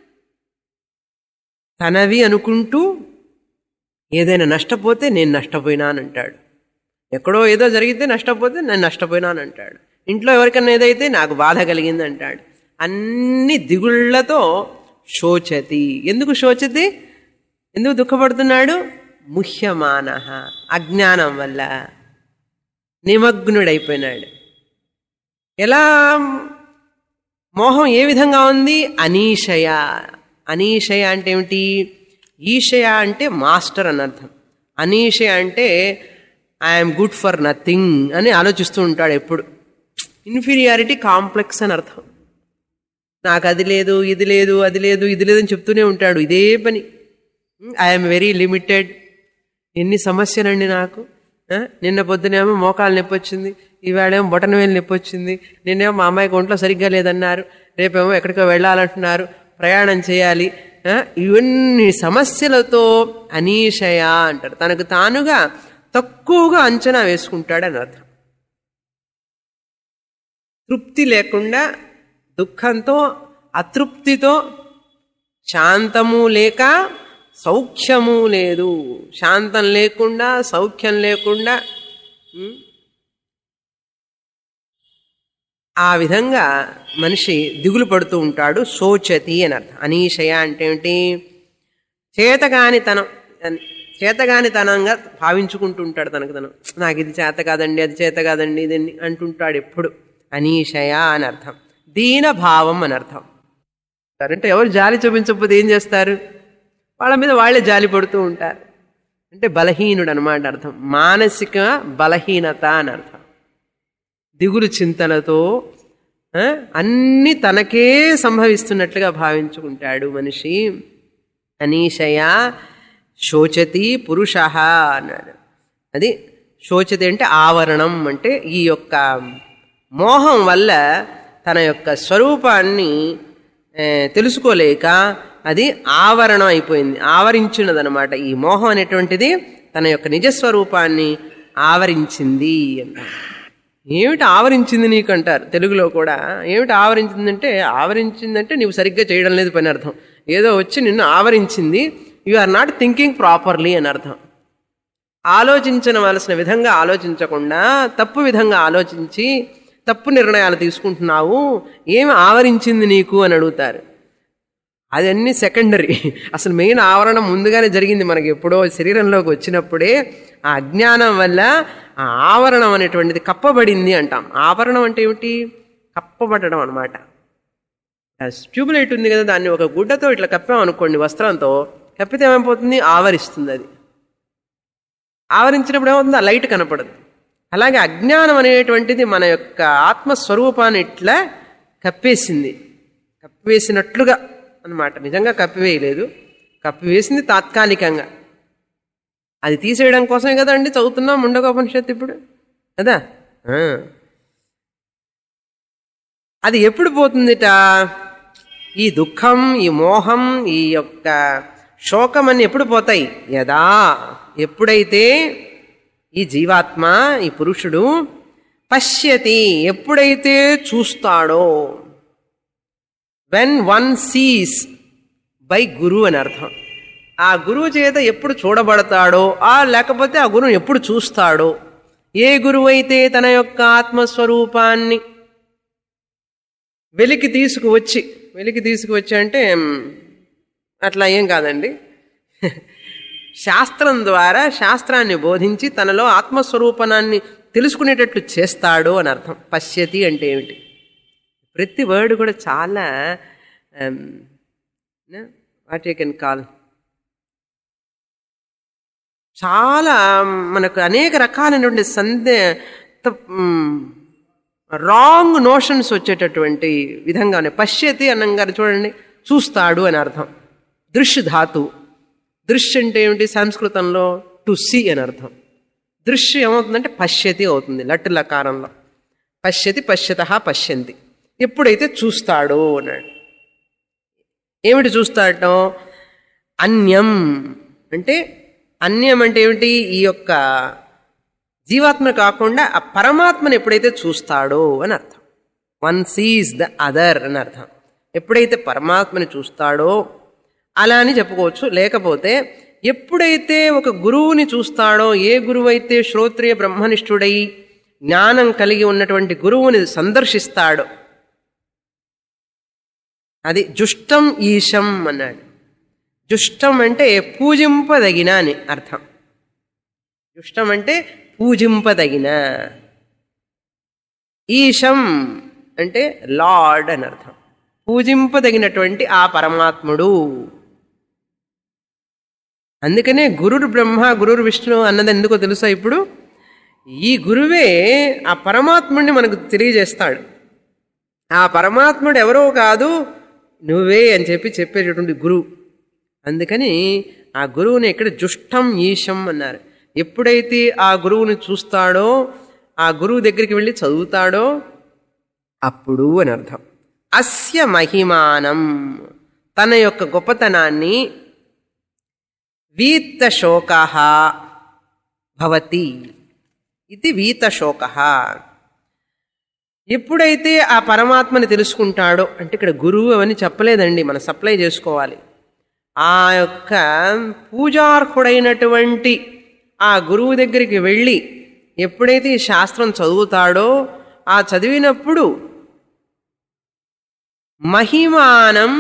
తనవి అనుకుంటూ ఏదైనా నష్టపోతే నేను నష్టపోయినానంటాడు. ఎక్కడో ఏదో జరిగితే నష్టపోతే నేను నష్టపోయినానంటాడు. ఇంట్లో ఎవరికన్నా ఏదైతే నాకు బాధ కలిగింది అంటాడు. అన్ని దిగుళ్లతో శోచతి. ఎందుకు శోచతి? ఎందుకు దుఃఖపడుతున్నాడు? ముహ్యమానః, అజ్ఞానం వల్ల నిమగ్నుడైపోయినాడు. ఎలా? మోహం ఏ విధంగా ఉంది? అనీషయ. అనీషయ అంటే ఏమిటి? ఈషయ అంటే మాస్టర్ అని అర్థం. అనీషయ అంటే ఐఎమ్ గుడ్ ఫర్ నథింగ్ అని ఆలోచిస్తూ ఉంటాడు ఎప్పుడు. ఇన్ఫీరియారిటీ కాంప్లెక్స్ అని అర్థం. నాకు అది లేదు, ఇది లేదు, అది లేదు, ఇది లేదని చెప్తూనే ఉంటాడు. ఇదే పని. I'm very limited. ఎన్ని సమస్యలండి నాకు. నిన్న పొద్దునేమో మోకాలు నొప్పి వచ్చింది, ఈవేళేమో బొటనవేలు నొప్పి వచ్చింది, నిన్నేమో మా అమ్మాయికి ఒంట్లో సరిగ్గా లేదన్నారు, రేపేమో ఎక్కడికో వెళ్ళాలంటున్నారు, ప్రయాణం చేయాలి. ఇవన్నీ సమస్యలతో అనీషయ అంటారు. తనకు తానుగా తక్కువగా అంచనా వేసుకుంటాడు అని అర్థం. తృప్తి లేకుండా, దుఃఖంతో, అతృప్తితో, శాంతము లేక, సౌఖ్యము లేదు. శాంతం లేకుండా, సౌఖ్యం లేకుండా ఆ విధంగా మనిషి దిగులు పడుతూ ఉంటాడు. శోచతి అని అర్థం. అనీషయ అంటే ఏమిటి? చేతగానితనంగా భావించుకుంటూ ఉంటాడు తనకు తను. నాకు ఇది చేత కాదండి, అది చేత కాదండి, ఇది అంటుంటాడు ఎప్పుడు. అనీషయ అని అర్థం. దీనభావం అని అర్థం. అంటే ఎవరు జాలి చూపించకపోతే ఏం చేస్తారు? వాళ్ళ మీద వాళ్ళే జాలి పడుతూ ఉంటారు. అంటే బలహీనుడు అనమాట అర్థం. మానసిక బలహీనత అని అర్థం. దిగులు చింతనతో అన్నీ తనకే సంభవిస్తున్నట్లుగా భావించుకుంటాడు మనిషి. అనీషయ శోచతి పురుష అన్నాడు. అది శోచతి అంటే ఆవరణం. అంటే ఈ యొక్క మోహం వల్ల తన యొక్క స్వరూపాన్ని తెలుసుకోలేక అది ఆవరణం అయిపోయింది, ఆవరించినదనమాట. ఈ మోహం అనేటువంటిది తన యొక్క నిజస్వరూపాన్ని ఆవరించింది అంట. ఏమిటి ఆవరించింది నీకు అంటారు తెలుగులో కూడా. ఏమిటి ఆవరించిందంటే నీవు సరిగ్గా చేయడం లేదు పని అర్థం. ఏదో వచ్చి నిన్ను ఆవరించింది. You are not thinking properly అని అర్థం. ఆలోచించవలసిన విధంగా ఆలోచించకుండా తప్పు విధంగా ఆలోచించి తప్పు నిర్ణయాలు తీసుకుంటున్నావు. ఏమి ఆవరించింది నీకు అని అడుగుతారు. అదన్నీ సెకండరీ. అసలు మెయిన్ ఆవరణ ముందుగానే జరిగింది. మనకి ఎప్పుడో శరీరంలోకి వచ్చినప్పుడే ఆ అజ్ఞానం వల్ల ఆ ఆవరణం అనేటువంటిది కప్పబడింది అంటాం. ఆవరణం అంటే ఏమిటి? కప్పబడడం అనమాట. ట్యూబ్లైట్ ఉంది కదా, దాన్ని ఒక గుడ్డతో ఇట్లా కప్పామనుకోండి, వస్త్రంతో కప్పితే ఏమైపోతుంది? ఆవరిస్తుంది. అది ఆవరించినప్పుడు ఏమవుతుంది? ఆ లైట్ కనపడదు. అలాగే అజ్ఞానం అనేటువంటిది మన యొక్క ఆత్మస్వరూపాన్ని ఇట్లా కప్పేసింది. కప్పివేసినట్లుగా అనమాట. నిజంగా కప్పివేయలేదు, కప్పివేసింది తాత్కాలికంగా. అది తీసేయడం కోసమే కదా అండి చదువుతున్నాం ముండకోపనిషత్తు ఇప్పుడు కదా. అది ఎప్పుడు పోతుందిట? ఈ దుఃఖం, ఈ మోహం, ఈ యొక్క శోకం అన్ని ఎప్పుడు పోతాయి? యదా, ఎప్పుడైతే ఈ జీవాత్మ, ఈ పురుషుడు పశ్యతి, ఎప్పుడైతే చూస్తాడో. When one sees by guru అని అర్థం. ఆ గురువు చేత ఎప్పుడు చూడబడతాడో, లేకపోతే ఆ గురువు ఎప్పుడు చూస్తాడో. ఏ గురువు అయితే తన యొక్క ఆత్మస్వరూపాన్ని వెలికి తీసుకువచ్చి అంటే అట్లా ఏం కాదండి, శాస్త్రం ద్వారా శాస్త్రాన్ని బోధించి తనలో ఆత్మస్వరూపాన్ని తెలుసుకునేటట్లు చేస్తాడు అని అర్థం. పశ్యతి అంటే ఏమిటి? ప్రతి వర్డ్ కూడా చాలా వాట్ యూ కెన్ కాల్, చాలా మనకు అనేక రకాలైనటువంటి రాంగ్ నోషన్స్ వచ్చేటటువంటి విధంగా ఉన్నాయి. పశ్యతి అన్నంగారు చూడండి, చూస్తాడు అని అర్థం. దృశ్య ధాతు. దృశ్య అంటే ఏమిటి? సంస్కృతంలో టు సీ అని అర్థం. దృశ్యం ఏమవుతుందంటే పశ్యతి అవుతుంది లట్టు లకారంలో. పశ్యతి, పశ్యతః, పశ్యంతి. ఎప్పుడైతే చూస్తాడో అన్నాడు. ఏమిటి చూస్తాడటం? అన్యం అంటే, అన్యం అంటే ఏమిటి? ఈ యొక్క జీవాత్మ కాకుండా ఆ పరమాత్మను ఎప్పుడైతే చూస్తాడో అని అర్థం. వన్ సీజ్ ద అదర్ అని అర్థం. ఎప్పుడైతే పరమాత్మని చూస్తాడో అలా అని చెప్పుకోవచ్చు. లేకపోతే ఎప్పుడైతే ఒక గురువుని చూస్తాడో, ఏ గురువు అయితే శ్రోత్రియ బ్రహ్మనిష్ఠుడై జ్ఞానం కలిగి ఉన్నటువంటి గురువుని సందర్శిస్తాడో, అది జుష్టం ఈశం అన్నాడు. జుష్టం అంటే పూజింపదగిన అని అర్థం. జుష్టం అంటే పూజింపదగిన. ఈశం అంటే లార్డ్ అని అర్థం. పూజింపదగినటువంటి ఆ పరమాత్ముడు. అందుకనే గురుర్ బ్రహ్మ గురుర్ విష్ణు అన్నది ఎందుకో తెలుసా? ఇప్పుడు ఈ గురువే ఆ పరమాత్ముడిని మనకు తెలియజేస్తాడు. ఆ పరమాత్ముడు ఎవరో కాదు, నువ్వే అని చెప్పేటటువంటి గురువు. అందుకని ఆ గురువుని ఇక్కడ జుష్టం ఈశం అన్నారు. ఎప్పుడైతే ఆ గురువుని చూస్తాడో, ఆ గురువు దగ్గరికి వెళ్ళి చదువుతాడో అప్పుడు అని అర్థం. అస్య మహిమానం, తన యొక్క గొప్పతనాన్ని, వీతశోకః భవతి ఇది వీతశోకః. ఎప్పుడైతే ఆ పరమాత్మని తెలుసుకుంటాడో, అంటే ఇక్కడ గురువు అవన్నీ చెప్పలేదండి, మనం సప్లై చేసుకోవాలి. ఆ యొక్క పూజార్హుడైనటువంటి ఆ గురువు దగ్గరికి వెళ్ళి ఎప్పుడైతే ఈ శాస్త్రం చదువుతాడో ఆ చదివినప్పుడు మహిమానం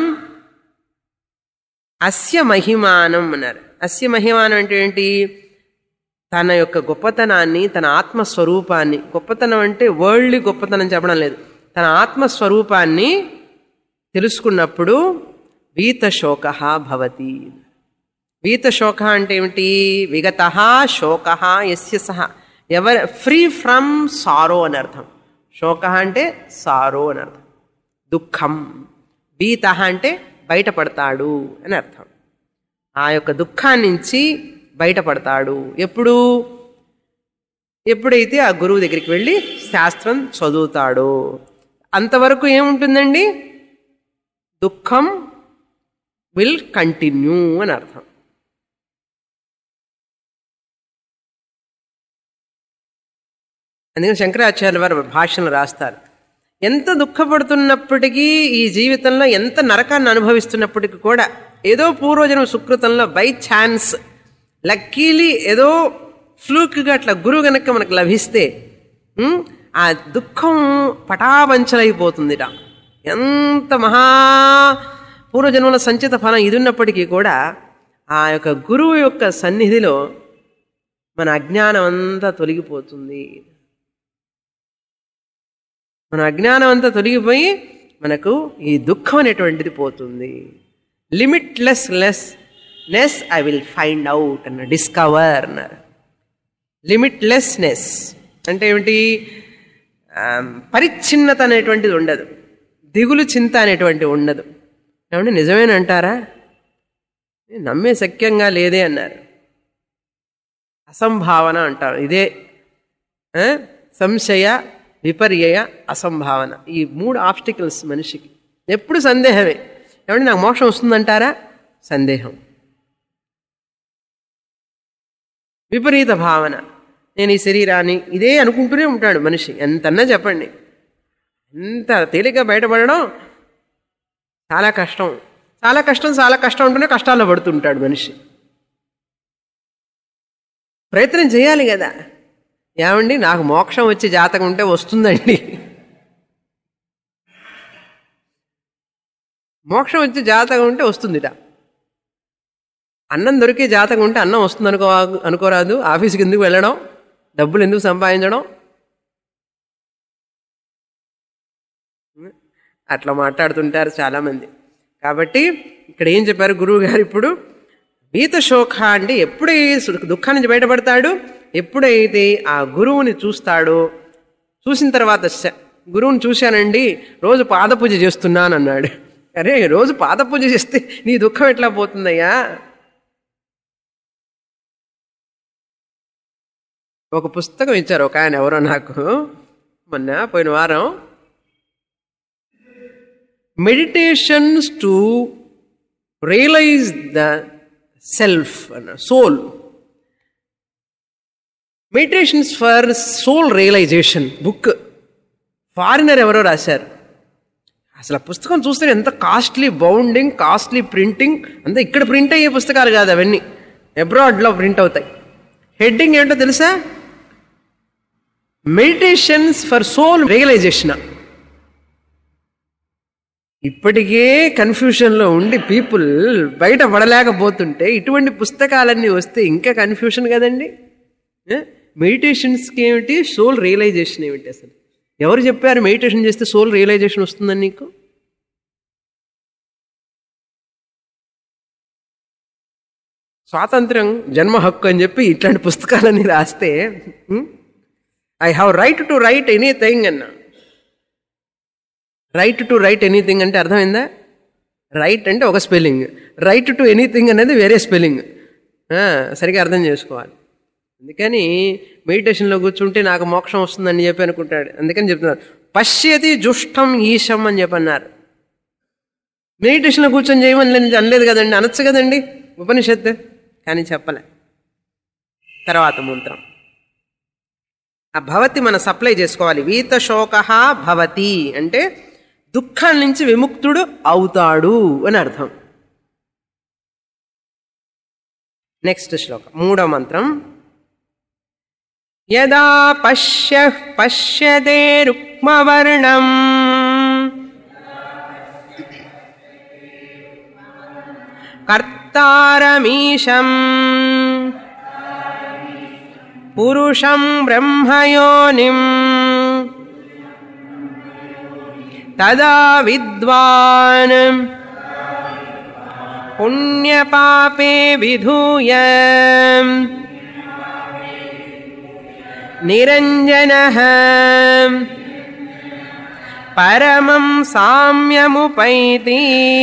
అస్య మహిమానం అన్నారు. అస్య మహిమానం అంటే ఏంటి? తన యొక్క గొప్పతనాన్ని, తన ఆత్మస్వరూపాన్ని, గొప్పతనం అంటే వరల్డ్లీ గొప్పతనం చెప్పడం లేదు, తన ఆత్మస్వరూపాన్ని తెలుసుకున్నప్పుడు వీతశోక భవతి. వీతశోక అంటే ఏమిటి? విగత శోక యస్య సహ, ఎవరు ఫ్రీ ఫ్రమ్ సారో అని అర్థం. శోక అంటే సారో అని అర్థం, దుఃఖం. వీత అంటే బయటపడతాడు అని అర్థం. ఆ యొక్క దుఃఖాన్నించి బయటపడతాడు ఎప్పుడైతే ఆ గురువు దగ్గరికి వెళ్ళి శాస్త్రం చదువుతాడో. అంతవరకు ఏముంటుందండి? దుఃఖం విల్ కంటిన్యూ అని అర్థం. అందుకని శంకరాచార్యుల వారు భాష్యంలో రాస్తారు, ఎంత దుఃఖపడుతున్నప్పటికీ, ఈ జీవితంలో ఎంత నరకాన్ని అనుభవిస్తున్నప్పటికీ కూడా ఏదో పూర్వజన్మ సుకృతంలో బై ఛాన్స్ లక్కీలీ ఏదో ఫ్లూక్గా అట్లా గురువు గనక మనకు లభిస్తే ఆ దుఃఖం పటాపంచలైపోతుందిట. ఎంత మహా పూర్వజన్మల సంచిత ఫలం ఇది ఉన్నప్పటికీ కూడా ఆ యొక్క గురువు యొక్క సన్నిధిలో మన అజ్ఞానం అంతా తొలగిపోతుంది. మన అజ్ఞానం అంతా తొలగిపోయి మనకు ఈ దుఃఖం అనేటువంటిది పోతుంది. Limitlessness I will find out అన్న, డిస్కవర్ అన్నారు. లిమిట్లెస్నెస్ అంటే ఏమిటి? పరిచ్ఛిన్నత అనేటువంటిది ఉండదు, దిగులు చింత అనేటువంటిది ఉండదు. ఏమంటే నిజమేనంటారా? నమ్మే శక్యంగా లేదే అన్నారు. అసంభావన అంటారు. ఇదే సంశయ, విపర్యయ, అసంభావన. ఈ 3 ఆబ్స్టికల్స్ మనిషికి. ఎప్పుడు సందేహమే. ఏమంటే నాకు మోక్షం వస్తుందంటారా? సందేహం. విపరీత భావన, నేను ఈ శరీరాన్ని ఇదే అనుకుంటూనే ఉంటాడు మనిషి. ఎంతన్నా చెప్పండి, ఎంత తేలిగ్గా బయటపడడం చాలా కష్టం. చాలా కష్టం, చాలా కష్టం ఉంటూనే కష్టాల్లో పడుతుంటాడు మనిషి. ప్రయత్నం చేయాలి కదా. ఏమండి నాకు మోక్షం వచ్చే జాతకం ఉంటే వస్తుందండి. మోక్షం వచ్చే జాతకం ఉంటే వస్తుందిట. అన్నం దొరికే జాతకం ఉంటే అన్నం వస్తుంది అనుకోరాదు. ఆఫీస్కి ఎందుకు వెళ్ళడం, డబ్బులు ఎందుకు సంపాదించడం? అట్లా మాట్లాడుతుంటారు చాలామంది. కాబట్టి ఇక్కడ ఏం చెప్పారు గురువు గారు? ఇప్పుడు వీతశోక అంటే ఎప్పుడైతే దుఃఖాన్ని నుంచి బయటపడతాడు, ఎప్పుడైతే ఆ గురువుని చూస్తాడో, చూసిన తర్వాత గురువుని చూశానండి, రోజు పాదపూజ చేస్తున్నాను అన్నాడు. అరే రోజు పాదపూజ చేస్తే నీ దుఃఖం ఎట్లా పోతుందయ్యా? ఒక పుస్తకం ఇచ్చారు ఒక ఆయన, ఎవరో నాకు మొన్న పోయిన వారం, meditations to realise the self అన్న, soul. Meditations for soul realisation book foreigner ఎవరో రాశారు. అసలు ఆ పుస్తకం చూస్తే ఎంత కాస్ట్లీ బౌండింగ్, కాస్ట్లీ ప్రింటింగ్, అంతా ఇక్కడ ప్రింట్ అయ్యే పుస్తకాలు కాదు, అవన్నీ అబ్రాడ్లో ప్రింట్ అవుతాయి. హెడ్డింగ్ ఏంటో తెలుసా? Meditations for soul realisation. ఇప్పటికే కన్ఫ్యూషన్లో ఉండి పీపుల్ బయట పడలేకపోతుంటే ఇటువంటి పుస్తకాలన్నీ వస్తే ఇంకా కన్ఫ్యూషన్ కదండి. మెడిటేషన్స్కి ఏమిటి, సోల్ రియలైజేషన్ ఏమిటి? అసలు ఎవరు చెప్పారు మెడిటేషన్ చేస్తే సోల్ రియలైజేషన్ వస్తుందని నీకు? స్వాతంత్ర్యం, జన్మ హక్కు అని చెప్పి ఇట్లాంటి పుస్తకాలన్నీ రాస్తే I have right to write anything అన్నా. రైట్ టు రైట్ ఎనీథింగ్ అంటే అర్థమైందా? రైట్ అంటే ఒక స్పెల్లింగ్, రైట్ టు ఎనీథింగ్ అనేది వేరే స్పెల్లింగ్. సరిగా అర్థం చేసుకోవాలి. అందుకని మెడిటేషన్లో కూర్చుంటే నాకు మోక్షం వస్తుందని చెప్పి అనుకుంటాడు. అందుకని చెప్తున్నారు పశ్యతి జుష్టం ఈశం అని చెప్పన్నారు. మెడిటేషన్లో కూర్చొని చేయమని అనలేదు కదండి, అనొచ్చు కదండి ఉపనిషత్తు, కానీ చెప్పలే. తర్వాత మంత్రం ఆ భవతి మనం సప్లై చేసుకోవాలి. వీతశోక భవతి అంటే దుఃఖం నుంచి విముక్తుడు అవుతాడు అని అర్థం. నెక్స్ట్ శ్లోకం, మూడో మంత్రం. యదా పశ్యః పశ్యతే రుక్మవర్ణం కర్తారమీశం పురుషం బ్రహ్మయోనిం తదా విద్వాన్ పుణ్యపాపే విధూయ నిరంజనః పరమం సామ్యముపైతి.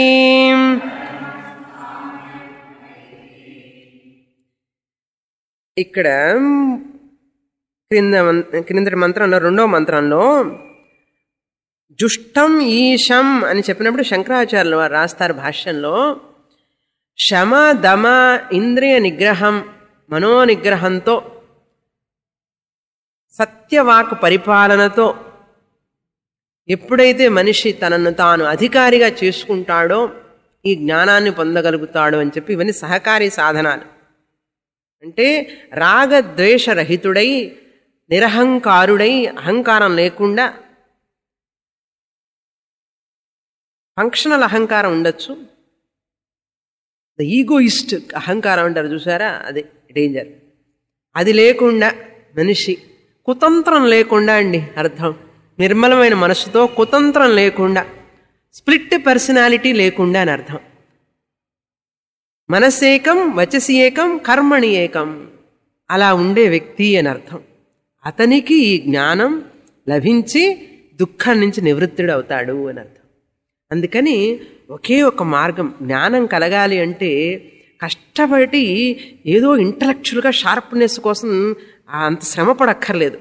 ఇక్కడ క్రిందటి మంత్రంలో, రెండో మంత్రంలో జుష్టం ఈశం అని చెప్పినప్పుడు శంకరాచార్యులు వారు రాస్తారు భాష్యంలో, శమ దమ ఇంద్రియ నిగ్రహం మనోనిగ్రహంతో సత్యవాక్ పరిపాలనతో ఎప్పుడైతే మనిషి తనను తాను అధికారిగా చేసుకుంటాడో ఈ జ్ఞానాన్ని పొందగలుగుతాడు అని చెప్పి, ఇవన్నీ సహకారి సాధనాలు. అంటే రాగద్వేషరహితుడై నిరహంకారుడై, అహంకారం లేకుండా, ఫంక్షనల్ అహంకారం ఉండొచ్చు, ద ఈగోయిస్ట్ అహంకారం అంటారు చూసారా, అది డేంజర్. అది లేకుండా మనిషి కుతంత్రం లేకుండా అండి అర్థం, నిర్మలమైన మనసుతో కుతంత్రం లేకుండా, స్ప్లిట్ పర్సనాలిటీ లేకుండా అని అర్థం. మనసేకం వచసి ఏకం కర్మణి ఏకం, అలా ఉండే వ్యక్తి అని అర్థం. అతనికి ఈ జ్ఞానం లభించి దుఃఖం నుంచి నివృత్తుడు అవుతాడు అని అర్థం. అందుకని ఒకే ఒక మార్గం, జ్ఞానం కలగాలి అంటే కష్టపడి ఏదో ఇంటలెక్చువల్గా షార్ప్నెస్ కోసం అంత శ్రమ పడక్కర్లేదు.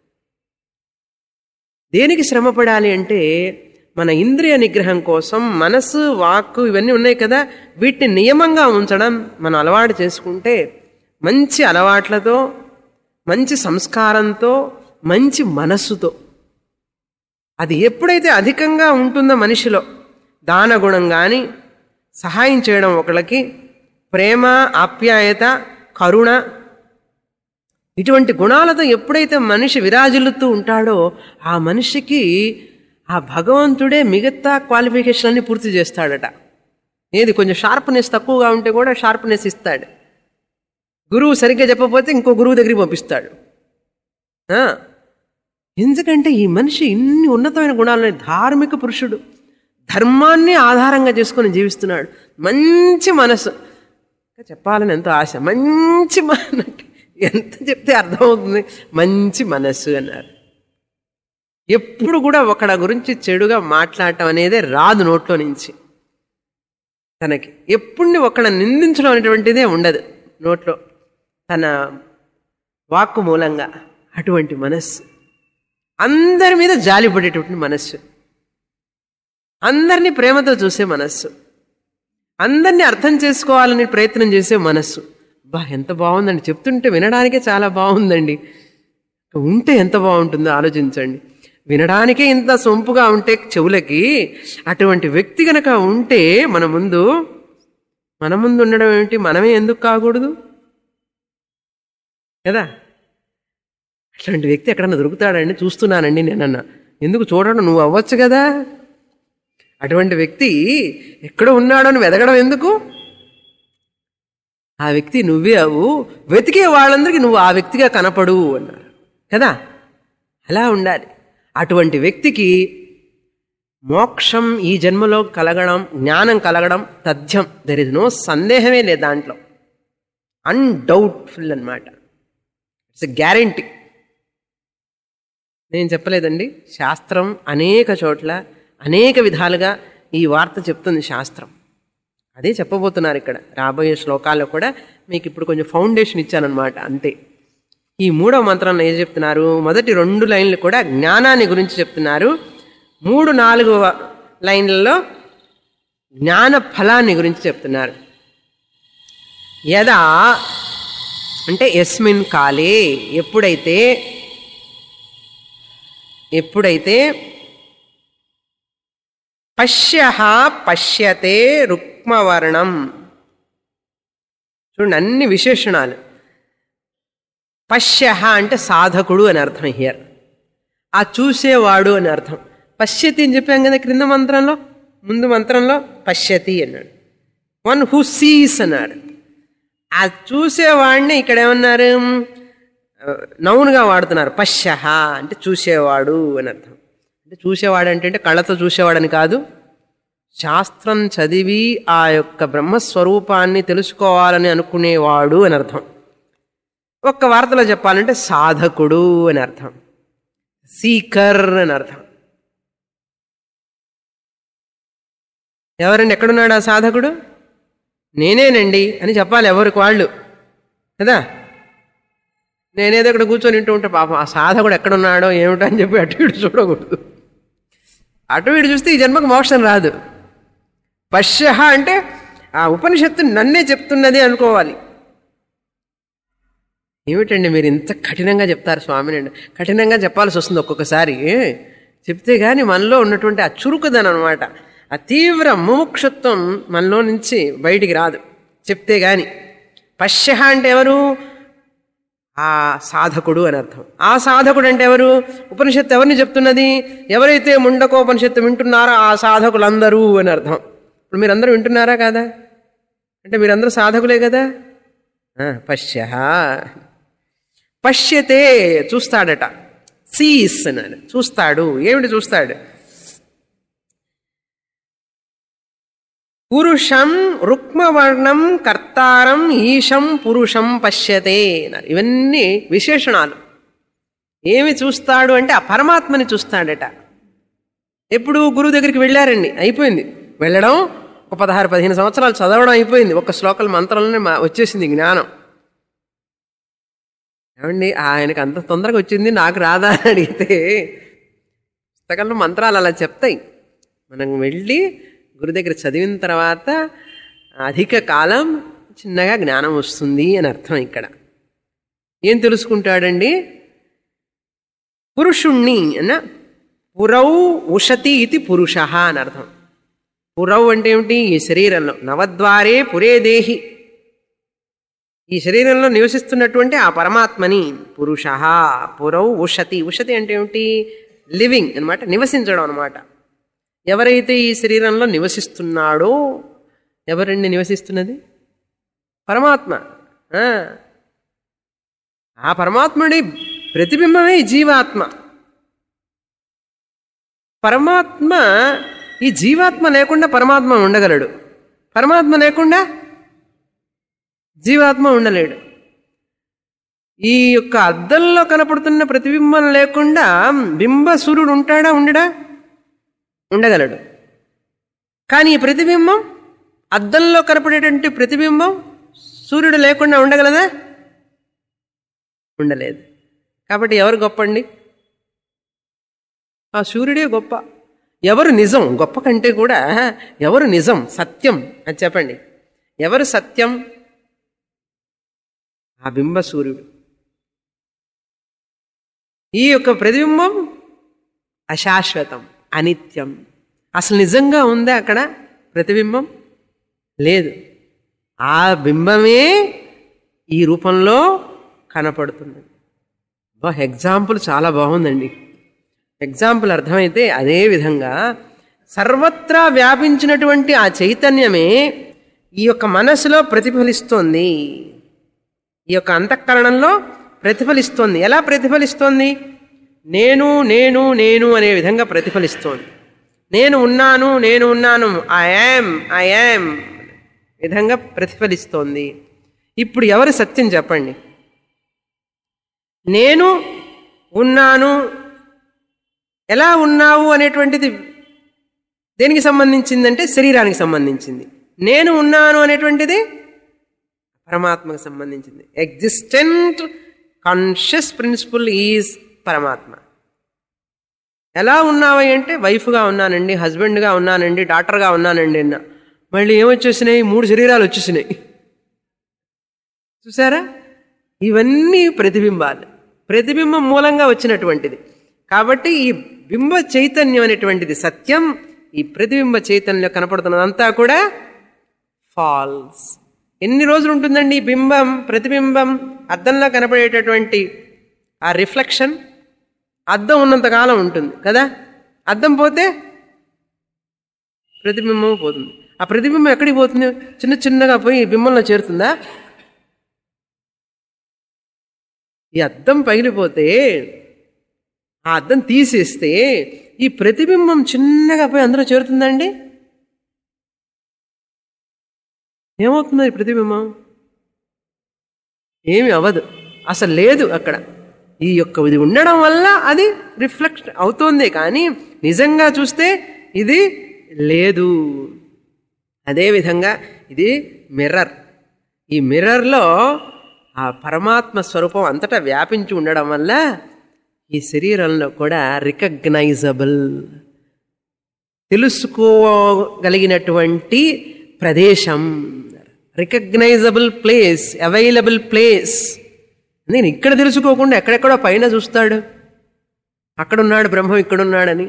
దేనికి శ్రమ పడాలి అంటే మన ఇంద్రియ నిగ్రహం కోసం, మనసు వాక్కు ఇవన్నీ ఉన్నాయి కదా, వీటిని నియమంగా ఉంచడం మనం అలవాటు చేసుకుంటే, మంచి అలవాట్లతో, మంచి సంస్కారంతో, మంచి మనస్సుతో, అది ఎప్పుడైతే అధికంగా ఉంటుందో మనిషిలో, దానగుణం కానీ, సహాయం చేయడం ఒకళ్ళకి, ప్రేమ ఆప్యాయత కరుణ, ఇటువంటి గుణాలతో ఎప్పుడైతే మనిషి విరాజిల్లుతూ ఉంటాడో ఆ మనిషికి ఆ భగవంతుడే మిగతా క్వాలిఫికేషన్లన్నీ పూర్తి చేస్తాడట. ఏది కొంచెం షార్ప్నెస్ తక్కువగా ఉంటే కూడా షార్ప్నెస్ ఇస్తాడు. గురువు సరిగ్గా చెప్పకపోతే ఇంకో గురువు దగ్గరికి పంపిస్తాడు. ఎందుకంటే ఈ మనిషి ఇన్ని ఉన్నతమైన గుణాలు, ధార్మిక పురుషుడు, ధర్మాన్ని ఆధారంగా చేసుకొని జీవిస్తున్నాడు. మంచి మనసు, చెప్పాలని ఎంతో ఆశ, మంచి అంటే ఎంత చెప్తే అర్థమవుతుంది, మంచి మనస్సు అన్నారు. ఎప్పుడు కూడా ఒకళ్ళ గురించి చెడుగా మాట్లాడటం అనేదే రాదు నోట్లో నుంచి. తనకి ఎప్పుడు ఒకళ్ళ నిందించడం అనేటువంటిదే ఉండదు నోట్లో, తన వాక్కు మూలంగా. అటువంటి మనస్సు, అందరి మీద జాలిపడేటువంటి మనస్సు, అందరినీ ప్రేమతో చూసే మనస్సు, అందరినీ అర్థం చేసుకోవాలని ప్రయత్నం చేసే మనస్సు. బా ఎంత బాగుందండి, చెప్తుంటే వినడానికే చాలా బాగుందండి, ఉంటే ఎంత బాగుంటుందో ఆలోచించండి. వినడానికే ఇంత సొంపుగా ఉంటే చెవులకి, అటువంటి వ్యక్తి గనక ఉంటే మన ముందు ఉండడం ఏమిటి, మనమే ఎందుకు కాకూడదు కదా. అట్లాంటి వ్యక్తి ఎక్కడన్నా దొరుకుతాడండి, చూస్తున్నానండి నేనన్నా, ఎందుకు చూడడం, నువ్వు అవ్వచ్చు కదా. అటువంటి వ్యక్తి ఎక్కడ ఉన్నాడో అని వెతకడం ఎందుకు, ఆ వ్యక్తి నువ్వే అవు, వెతికే వాళ్ళందరికీ నువ్వు ఆ వ్యక్తిగా కనపడు అన్నారు కదా. అలా ఉండాలి. అటువంటి వ్యక్తికి మోక్షం ఈ జన్మలో కలగడం, జ్ఞానం కలగడం తథ్యం, దెర్ ఇస్ నో సందేహమే లేదు దాంట్లో, అన్డౌట్ఫుల్ అన్నమాట. It's a guarantee. నేను చెప్పలేదండి, శాస్త్రం అనేక చోట్ల అనేక విధాలుగా ఈ వార్త చెప్తుంది శాస్త్రం. అదే చెప్పబోతున్నారు ఇక్కడ రాబోయే శ్లోకాల్లో కూడా. మీకు ఇప్పుడు కొంచెం ఫౌండేషన్ ఇచ్చానమాట అంతే. ఈ మూడవ మంత్రంలో ఏం చెప్తున్నారు, మొదటి 2 లైన్లు కూడా జ్ఞానాన్ని గురించి చెప్తున్నారు, 3-4 లైన్లలో జ్ఞాన ఫలాన్ని గురించి చెప్తున్నారు. యదా అంటే యస్మిన్ కాలే, ఎప్పుడైతే పశ్యః పశ్యతే రుక్మవర్ణం, చూడండి, అన్ని విశేషణాలు. పశ్య అంటే సాధకుడు అని అర్థం హియర్. ఆ చూసేవాడు అని అర్థం. పశ్యతి అని చెప్పాం కదా క్రింద మంత్రంలో. ముందు మంత్రంలో పశ్యతి అన్నాడు. వన్ హూ సీస్ అన్నాడు. ఆ చూసేవాడిని ఇక్కడ ఏమన్నారు, నౌన్గా వాడుతున్నారు. పశ్య అంటే చూసేవాడు అని అర్థం. అంటే చూసేవాడు అంటే కళ్ళతో చూసేవాడని కాదు, శాస్త్రం చదివి ఆ యొక్క బ్రహ్మస్వరూపాన్ని తెలుసుకోవాలని అనుకునేవాడు అని అర్థం. ఒక్క వార్తలో చెప్పాలంటే సాధకుడు అని అర్థం, సీకర్ అని అర్థం. ఎవరండి, ఎక్కడున్నాడు ఆ సాధకుడు? నేనేనండి అని చెప్పాలి ఎవరికి వాళ్ళు కదా. నేనేదో ఇక్కడ కూర్చొని వింటూ ఉంటే పాపం ఆ సాధకుడు ఎక్కడున్నాడో ఏమిటో అని చెప్పి అటు ఇటు చూడకూడదు. అటు ఇటు చూస్తే ఈ జన్మకు మోక్షం రాదు. పశ్య అంటే ఆ ఉపనిషత్తు నన్నే చెప్తున్నది అనుకోవాలి. ఏమిటండి మీరు ఇంత కఠినంగా చెప్తారు స్వామిని? కఠినంగా చెప్పాల్సి వస్తుంది ఒక్కొక్కసారి. చెప్తే కానీ మనలో ఉన్నటువంటి ఆ చురుకుదనం అనమాట, ఆ తీవ్ర ముముక్షత్వం మనలో నుంచి బయటికి రాదు చెప్తే గాని. పశ్య అంటే ఎవరు? ఆ సాధకుడు అని అర్థం. ఆ సాధకుడు అంటే ఎవరు? ఉపనిషత్తు ఎవరిని చెప్తున్నది? ఎవరైతే ముండకోపనిషత్తు వింటున్నారో ఆ సాధకులందరూ అని అర్థం. ఇప్పుడు మీరందరూ వింటున్నారా కాదా? అంటే మీరందరూ సాధకులే కదా. పశ్య పశ్యతే చూస్తాడట. సీస్ అన్నాడు, చూస్తాడు. ఏమిటి చూస్తాడు? పురుషం రుక్మవర్ణం కర్తారం ఈశం పురుషం పశ్యతే అన్నారు. ఇవన్నీ విశేషణాలు. ఏమి చూస్తాడు అంటే ఆ పరమాత్మని చూస్తాడట. ఎప్పుడు గురువు దగ్గరికి వెళ్ళారండి, అయిపోయింది వెళ్ళడం. ఒక 16-15 సంవత్సరాలు చదవడం అయిపోయింది. ఒక శ్లోకాల మంత్రంలోనే వచ్చేసింది జ్ఞానం. ఏమండి ఆయనకు అంత తొందరగా వచ్చింది, నాకు రాదా అని అడిగితే పుస్తకంలో మంత్రాలు అలా చెప్తాయి. మనం వెళ్ళి గురు దగ్గర చదివిన తర్వాత అధిక కాలం చిన్నగా జ్ఞానం వస్తుంది అని అర్థం. ఇక్కడ ఏం తెలుసుకుంటాడండి? పురుషుణ్ణి అన్న పురౌ ఉషతి ఇది పురుష అని అర్థం. పురౌ అంటే ఏమిటి? ఈ శరీరంలో నవద్వారే పురే దేహి, ఈ శరీరంలో నివసిస్తున్నటువంటి ఆ పరమాత్మని పురుష పురౌ ఉషతి. ఉషతి అంటే ఏమిటి? లివింగ్ అనమాట, నివసించడం అనమాట. ఎవరైతే ఈ శరీరంలో నివసిస్తున్నాడో, ఎవరండి నివసిస్తున్నది? పరమాత్మ. ఆ పరమాత్ముడి ప్రతిబింబమే ఈ జీవాత్మ. పరమాత్మ, ఈ జీవాత్మ లేకుండా పరమాత్మ ఉండగలడు, పరమాత్మ లేకుండా జీవాత్మ ఉండలేడు. ఈ యొక్క అద్దంలో కనపడుతున్న ప్రతిబింబం లేకుండా బింబ సూర్యుడు ఉంటాడా? ఉండడా? ఉండగలడు. కానీ ఈ ప్రతిబింబం, అద్దంలో కనపడేటువంటి ప్రతిబింబం సూర్యుడు లేకుండా ఉండగలదా? ఉండలేదు. కాబట్టి ఎవరు గొప్పండి? ఆ సూర్యుడే గొప్ప. ఎవరు నిజం? గొప్ప కంటే కూడా ఎవరు నిజం, సత్యం అని చెప్పండి. ఎవరు సత్యం? ఆ బింబ సూర్యుడు. ఈ యొక్క ప్రతిబింబం అశాశ్వతం, అనిత్యం. అసలు నిజంగా ఉందా అక్కడ ప్రతిబింబం? లేదు. ఆ బింబమే ఈ రూపంలో కనపడుతుంది. ఎగ్జాంపుల్ చాలా బాగుందండి. ఎగ్జాంపుల్ అర్థమైతే అదే విధంగా సర్వత్రా వ్యాపించినటువంటి ఆ చైతన్యమే ఈ యొక్క మనసులో ప్రతిఫలిస్తోంది, ఈ యొక్క అంతఃకరణంలో ప్రతిఫలిస్తోంది. ఎలా ప్రతిఫలిస్తోంది? నేను నేను నేను అనే విధంగా ప్రతిఫలిస్తోంది. నేను ఉన్నాను, నేను ఉన్నాను, ఐ యామ్ విధంగా ప్రతిఫలిస్తోంది. ఇప్పుడు ఎవరు సత్యం చెప్పండి? నేను ఉన్నాను, ఎలా ఉన్నావు అనేటువంటిది దేనికి సంబంధించిందంటే శరీరానికి సంబంధించింది. నేను ఉన్నాను అనేటువంటిది పరమాత్మకు సంబంధించింది. ఎగ్జిస్టెంట్ కాన్షియస్ ప్రిన్సిపల్ ఈజ్ పరమాత్మ. ఎలా ఉన్నావు అంటే వైఫ్గా ఉన్నానండి, హస్బెండ్గా ఉన్నానండి, డాక్టర్గా ఉన్నానండి అన్న. మళ్ళీ ఏమొచ్చేసినాయి? 3 శరీరాలు వచ్చేసినాయి. చూసారా? ఇవన్నీ ప్రతిబింబాలు, ప్రతిబింబం మూలంగా వచ్చినటువంటిది. కాబట్టి ఈ బింబ చైతన్యం అనేటువంటిది సత్యం. ఈ ప్రతిబింబ చైతన్యం కనపడుతున్నదంతా కూడా ఫాల్స్. ఎన్ని రోజులు ఉంటుందండి బింబం, ప్రతిబింబం, అద్దంలో కనపడేటటువంటి ఆ రిఫ్లెక్షన్? అద్దం ఉన్నంతకాలం ఉంటుంది కదా. అద్దం పోతే ప్రతిబింబం పోతుంది. ఆ ప్రతిబింబం ఎక్కడికి పోతుంది? చిన్న చిన్నగా పోయి బింబంలో చేరుతుందా? ఈ అద్దం పగిలిపోతే, ఆ అద్దం తీసేస్తే ఈ ప్రతిబింబం చిన్నగా పోయి అందులో చేరుతుందండి? ఏమవుతుంది ప్రతిబింబం? ఏమి అవ్వదు, అసలు లేదు అక్కడ. ఈ యొక్క ఇది ఉండడం వల్ల అది రిఫ్లెక్ట్ అవుతోంది, కానీ నిజంగా చూస్తే ఇది లేదు. అదేవిధంగా ఇది మిర్రర్. ఈ మిర్రర్లో ఆ పరమాత్మ స్వరూపం అంతటా వ్యాపించి ఉండడం వల్ల ఈ శరీరంలో కూడా రికగ్నైజబుల్, తెలుసుకోగలిగినటువంటి ప్రదేశం, రికగ్నైజబుల్ ప్లేస్, అవైలబుల్ ప్లేస్. నేను ఇక్కడ తెలుసుకోకుండా ఎక్కడెక్కడో పైన చూస్తాడు, అక్కడున్నాడు బ్రహ్మం, ఇక్కడున్నాడని.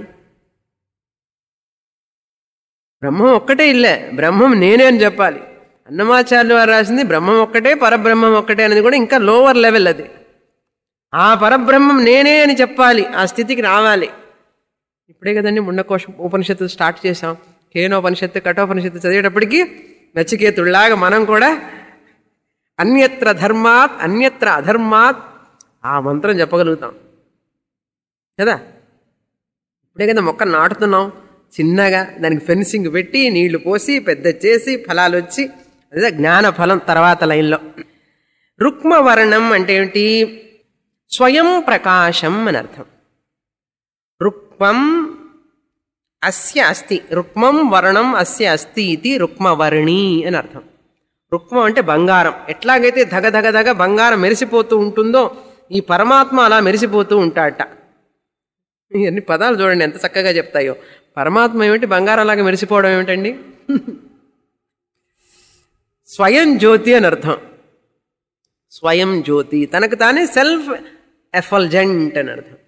బ్రహ్మం ఒక్కటే ఇల్లే, బ్రహ్మం నేనే అని చెప్పాలి. అన్నమాచార్యులు వారు రాసింది బ్రహ్మం ఒక్కటే, పరబ్రహ్మం ఒక్కటే అనేది కూడా ఇంకా లోవర్ లెవెల్. అది ఆ పరబ్రహ్మం నేనే అని చెప్పాలి, ఆ స్థితికి రావాలి. ఇప్పుడే కదండి ముండకోశ ఉపనిషత్తు స్టార్ట్ చేశాం. కేనోపనిషత్తు, కఠోపనిషత్తు చదివేటప్పటికీ నచికేతుడిలాగా మనం కూడా అన్యత్ర ధర్మాత్ అన్యత్ర అధర్మాత్ ఆ మంత్రం చెప్పగలుగుతాం కదా. ఇప్పుడే కదా మొక్క నాటుతున్నాం, చిన్నగా దానికి ఫెన్సింగ్ పెట్టి నీళ్లు పోసి పెద్ద చేసి ఫలాలు వచ్చి, అదే జ్ఞాన ఫలం తర్వాత లైన్లో. రుక్మవర్ణం అంటే ఏమిటి? స్వయం ప్రకాశం అని అర్థం. రుక్మం అస్య అస్తి, రుక్మం వర్ణం అస్య అస్తి ఇది రుక్మవర్ణి అని అర్థం. రుక్మం అంటే బంగారం. ఎట్లాగైతే ధగ ధగ ధగ బంగారం మెరిసిపోతూ ఉంటుందో ఈ పరమాత్మ అలా మెరిసిపోతూ ఉంటాడట. ఇవన్నీ పదాలు చూడండి ఎంత చక్కగా చెప్తాయో. పరమాత్మ ఏమిటి, బంగారంలాగా మెరిసిపోవడం ఏమిటండి? స్వయం జ్యోతి అని అర్థం. స్వయం జ్యోతి, తనకు తానే సెల్ఫ్ ఎఫల్జెంట్ అని అర్థం.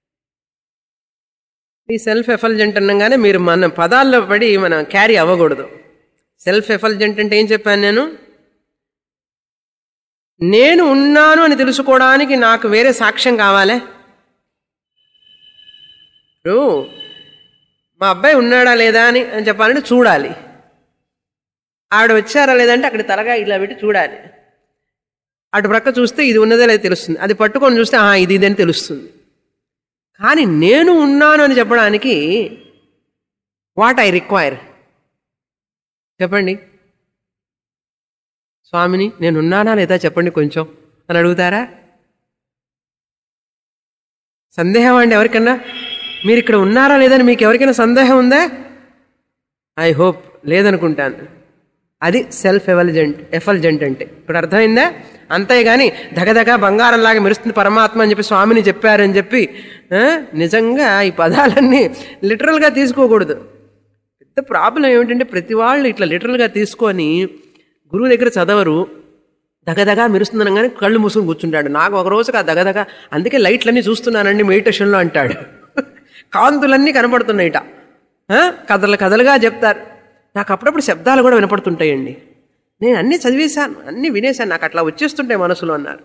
ఈ సెల్ఫ్ ఎఫల్జెంట్ అనగానే మీరు మన పదాల్లో పడి మనం క్యారీ అవ్వకూడదు. సెల్ఫ్ ఎఫల్జెంట్ అంటే ఏం చెప్పాను నేను? నేను ఉన్నాను అని తెలుసుకోవడానికి నాకు వేరే సాక్ష్యం కావాలే. ఇప్పుడు మా అబ్బాయి ఉన్నాడా లేదా అని చెప్పాలంటే చూడాలి. ఆవిడ వచ్చారా లేదంటే అక్కడ తలగా ఇలా పెట్టి చూడాలి. అటు ప్రక్క చూస్తే ఇది ఉన్నదే లేదు తెలుస్తుంది, అది పట్టుకొని చూస్తే ఇది ఇదని తెలుస్తుంది. కానీ నేను ఉన్నాను అని చెప్పడానికి వాట్ ఐ రిక్వైర్ చెప్పండి. స్వామిని నేనున్నానా లేదా చెప్పండి కొంచెం అని అడుగుతారా? సందేహం అండి ఎవరికన్నా? మీరు ఇక్కడ ఉన్నారా లేదని మీకు ఎవరికైనా సందేహం ఉందా? ఐ హోప్ లేదనుకుంటాను. అది సెల్ఫ్ ఎఫల్జెంట్ అంటే. ఇప్పుడు అర్థమైందా? అంతేగాని ధగధగా బంగారంలాగా మెరుస్తుంది పరమాత్మ అని చెప్పి స్వామిని చెప్పారని చెప్పి నిజంగా ఈ పదాలన్నీ లిటరల్గా తీసుకోకూడదు. పెద్ద ప్రాబ్లం ఏమిటంటే ప్రతి వాళ్ళు ఇట్లా లిటరల్గా తీసుకొని గురువు దగ్గర చదవరు. దగదగా మెరుస్తుందని కానీ కళ్ళు మూసుకొని కూర్చుంటాడు. నాకు ఒక రోజుకి ఆ దగదగా, అందుకే లైట్లన్నీ చూస్తున్నానండి మెడిటేషన్లో అంటాడు. కాంతులన్నీ కనపడుతున్నాయిట, కథలు కథలుగా చెప్తారు. నాకు అప్పుడప్పుడు శబ్దాలు కూడా వినపడుతుంటాయండి. నేను అన్నీ చదివేశాను, అన్నీ వినేశాను, నాకు అట్లా వచ్చేస్తుంటాయి మనసులో అన్నారు.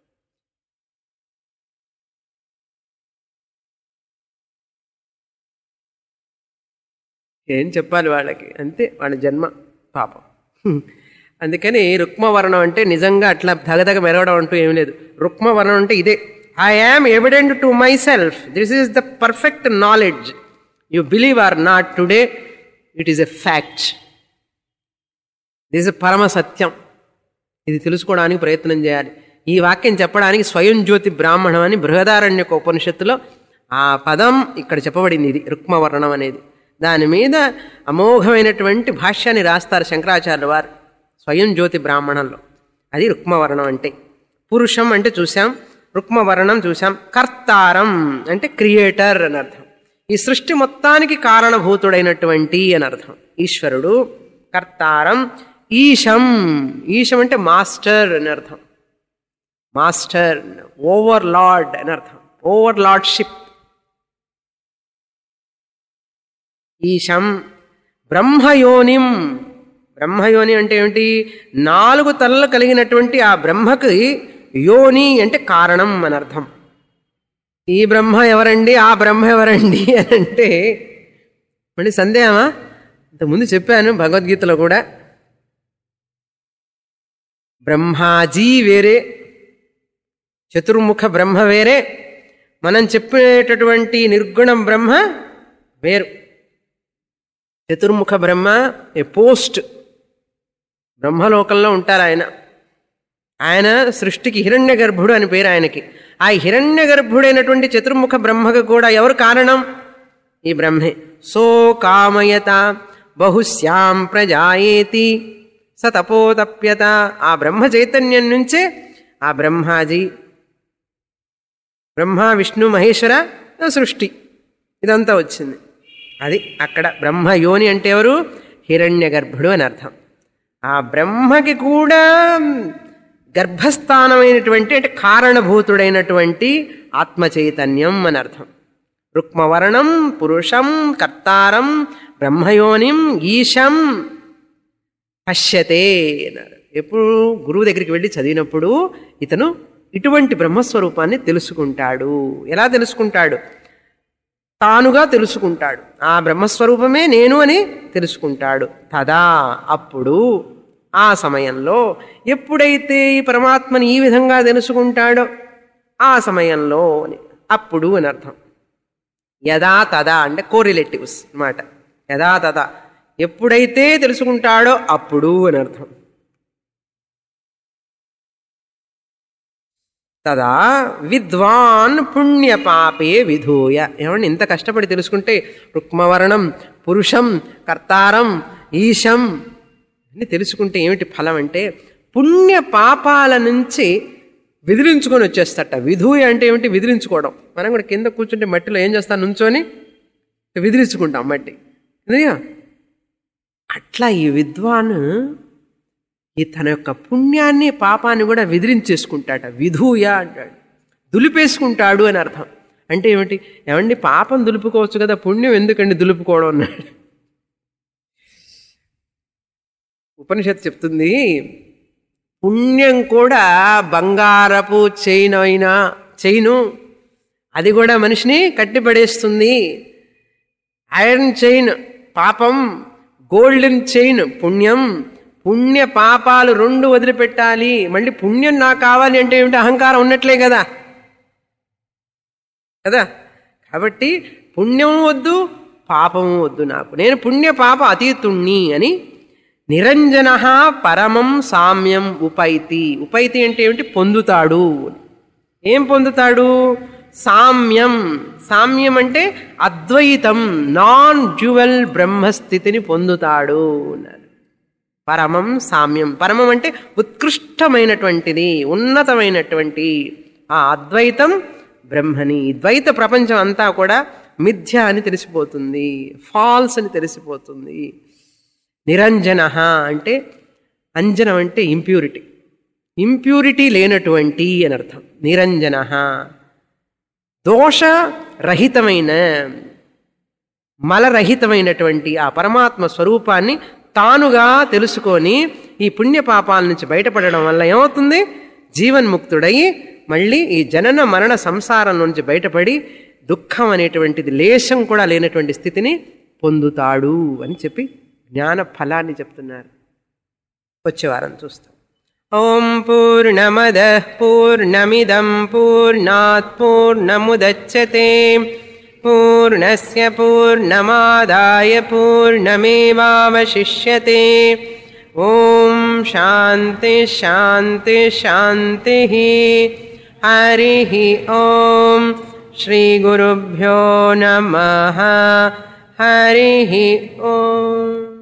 ఏం చెప్పాలి వాళ్ళకి? అంతే వాళ్ళ జన్మ పాపం. అందుకని రుక్మవర్ణం అంటే నిజంగా అట్లా ధగధగ మెరవడం అంటూ ఏం లేదు. రుక్మవర్ణం అంటే ఇదే, I am evident to myself, this is the perfect knowledge. You believe or not today, it is a fact. This పరమ సత్యం. ఇది తెలుసుకోవడానికి ప్రయత్నం చేయాలి. ఈ వాక్యం చెప్పడానికి స్వయం జ్యోతి బ్రాహ్మణం అని బృహదారణ్యక ఉపనిషత్తులో ఆ పదం ఇక్కడ చెప్పబడింది. ఇది రుక్మవర్ణం అనేది. దాని మీద అమోఘమైనటువంటి భాష్యాన్ని రాస్తారు శంకరాచార్యుల వారు స్వయం జ్యోతి బ్రాహ్మణంలో. అది రుక్మవర్ణం అంటే. పురుషం అంటే చూసాం, రుక్మవర్ణం చూసాం. కర్తారం అంటే క్రియేటర్ అని అర్థం. ఈ సృష్టి మొత్తానికి కారణభూతుడైనటువంటి అని అర్థం ఈశ్వరుడు. కర్తారం. ఈశం, ఈశం అంటే మాస్టర్ అని అర్థం. మాస్టర్, ఓవర్ లార్డ్ అని అర్థం. Over lordship. ఈశం. బ్రహ్మయోనిం, బ్రహ్మయోని అంటే ఏమిటి? 4 తలలు కలిగినటువంటి ఆ బ్రహ్మకి యోని అంటే కారణం అని అర్థం. ఈ బ్రహ్మ ఎవరండి, ఆ బ్రహ్మ ఎవరండి అని అంటే మళ్ళీ సందేహమా? ఇంతకుముందు చెప్పాను భగవద్గీతలో కూడా, బ్రహ్మాజీ వేరే, చతుర్ముఖ బ్రహ్మ వేరే, మనం చెప్పేటటువంటి నిర్గుణం బ్రహ్మ వేరు. చతుర్ముఖ బ్రహ్మ ఏ పోస్ట్, బ్రహ్మలోకంలో ఉంటారు ఆయన. ఆయన సృష్టికి హిరణ్య గర్భుడు అని పేరు ఆయనకి. ఆ హిరణ్య గర్భుడైనటువంటి చతుర్ముఖ బ్రహ్మకు కూడా ఎవరు కారణం? ఈ బ్రహ్మే. సో కామయత బహుశ్యాం ప్రజాయేతి స తపోతప్యత. ఆ బ్రహ్మ చైతన్యం నుంచే ఆ బ్రహ్మాజీ, బ్రహ్మ విష్ణు మహేశ్వర సృష్టి ఇదంతా వచ్చింది. అది అక్కడ బ్రహ్మయోని అంటే ఎవరు? హిరణ్య గర్భుడు అని అర్థం. ఆ బ్రహ్మకి కూడా గర్భస్థానమైనటువంటి అంటే కారణభూతుడైనటువంటి ఆత్మ చైతన్యం అని అర్థం. రుక్మవర్ణం పురుషం కర్తారం బ్రహ్మయోనిం ఈశం పశ్యతే అన్నారు. ఎప్పుడు గురువు దగ్గరికి వెళ్ళి చదివినప్పుడు ఇతను ఇటువంటి బ్రహ్మస్వరూపాన్ని తెలుసుకుంటాడు. ఎలా తెలుసుకుంటాడు? తానుగా తెలుసుకుంటాడు. ఆ బ్రహ్మస్వరూపమే నేను అని తెలుసుకుంటాడు. తదా అప్పుడు, ఆ సమయంలో, ఎప్పుడైతే ఈ పరమాత్మని ఈ విధంగా తెలుసుకుంటాడో ఆ సమయంలో అని, అప్పుడు అని అర్థం. యదా తదా అంటే కోరిలేటివ్స్ అన్నమాట. యదా తదా ఎప్పుడైతే తెలుసుకుంటాడో అప్పుడు అని అర్థం. తదా విద్వాన్ పుణ్యపాపే విధూయ. ఏమండి ఇంత కష్టపడి తెలుసుకుంటే రుక్మవర్ణం పురుషం కర్తారం ఈశం అని తెలుసుకుంటే ఏమిటి ఫలం అంటే పుణ్య పాపాల నుంచి విదిలించుకొని వచ్చేస్తట. విధూయ అంటే ఏమిటి? విదిలించుకోవడం. మనం కూడా కింద కూర్చుంటే మట్టిలో ఏం చేస్తాం? నుంచొని విదిలించుకుంటాం మట్టి. అట్లా ఈ విద్వాన్ ఈ తన యొక్క పుణ్యాన్ని పాపాన్ని కూడా విదిలించేసుకుంటాట. విధూయ అంటాడు, దులిపేసుకుంటాడు అని అర్థం. అంటే ఏమిటి? ఏమండి పాపం దులుపుకోవచ్చు కదా, పుణ్యం ఎందుకండి దులుపుకోవడం అన్నాడు. ఉపనిషత్తు చెప్తుంది, పుణ్యం కూడా బంగారపు చైను అది కూడా మనిషిని కట్టిపడేస్తుంది. ఐరన్ చైన్ పాపం, గోల్డెన్ చైన్ పుణ్యం. పుణ్య పాపాలు 2 వదిలిపెట్టాలి. మళ్ళీ పుణ్యం నాకు కావాలి అంటే ఏమిటి? అహంకారం ఉన్నట్లే కదా కదా. కాబట్టి పుణ్యం వద్దు, పాపము వద్దు నాకు, నేను పుణ్య పాప అతీతుణ్ణి అని నిరంజన పరమం సామ్యం ఉపైతి. ఉపైతి అంటే ఏమిటి? పొందుతాడు. ఏం పొందుతాడు? సామ్యం. సామ్యం అంటే అద్వైతం, నాన్ డ్యువల్ బ్రహ్మస్థితిని పొందుతాడు అన్నారు. పరమం సామ్యం. పరమం అంటే ఉత్కృష్టమైనటువంటిది, ఉన్నతమైనటువంటి ఆ అద్వైతం బ్రహ్మని. ద్వైత ప్రపంచం అంతా కూడా మిథ్య అని తెలిసిపోతుంది, ఫాల్స్ అని తెలిసిపోతుంది. నిరంజన అంటే, అంజనం అంటే ఇంప్యూరిటీ, ఇంప్యూరిటీ లేనటువంటి అని అర్థం. నిరంజన దోషరహితమైన, మలరహితమైనటువంటి ఆ పరమాత్మ స్వరూపాన్ని తానుగా తెలుసుకొని ఈ పుణ్యపాపాల నుంచి బయటపడడం వల్ల ఏమవుతుంది? జీవన్ముక్తుడై మళ్ళీ ఈ జనన మరణ సంసారం నుంచి బయటపడి దుఃఖం అనేటువంటిది లేశం కూడా లేనటువంటి స్థితిని పొందుతాడు అని చెప్పి జ్ఞాన ఫలాన్ని చెప్తున్నారు. వచ్చే వారం చూస్తాం. ఓం పూర్ణమదః పూర్ణమిదం పూర్ణాత్ పూర్ణముదచ్యతే పూర్ణస్య పూర్ణమాదాయ పూర్ణమేవావశిష్యతే. ఓం శాంతి శాంతి శాంతి. హరి ఓం. శ్రీ గురుభ్యో నమః. హరి ఓం.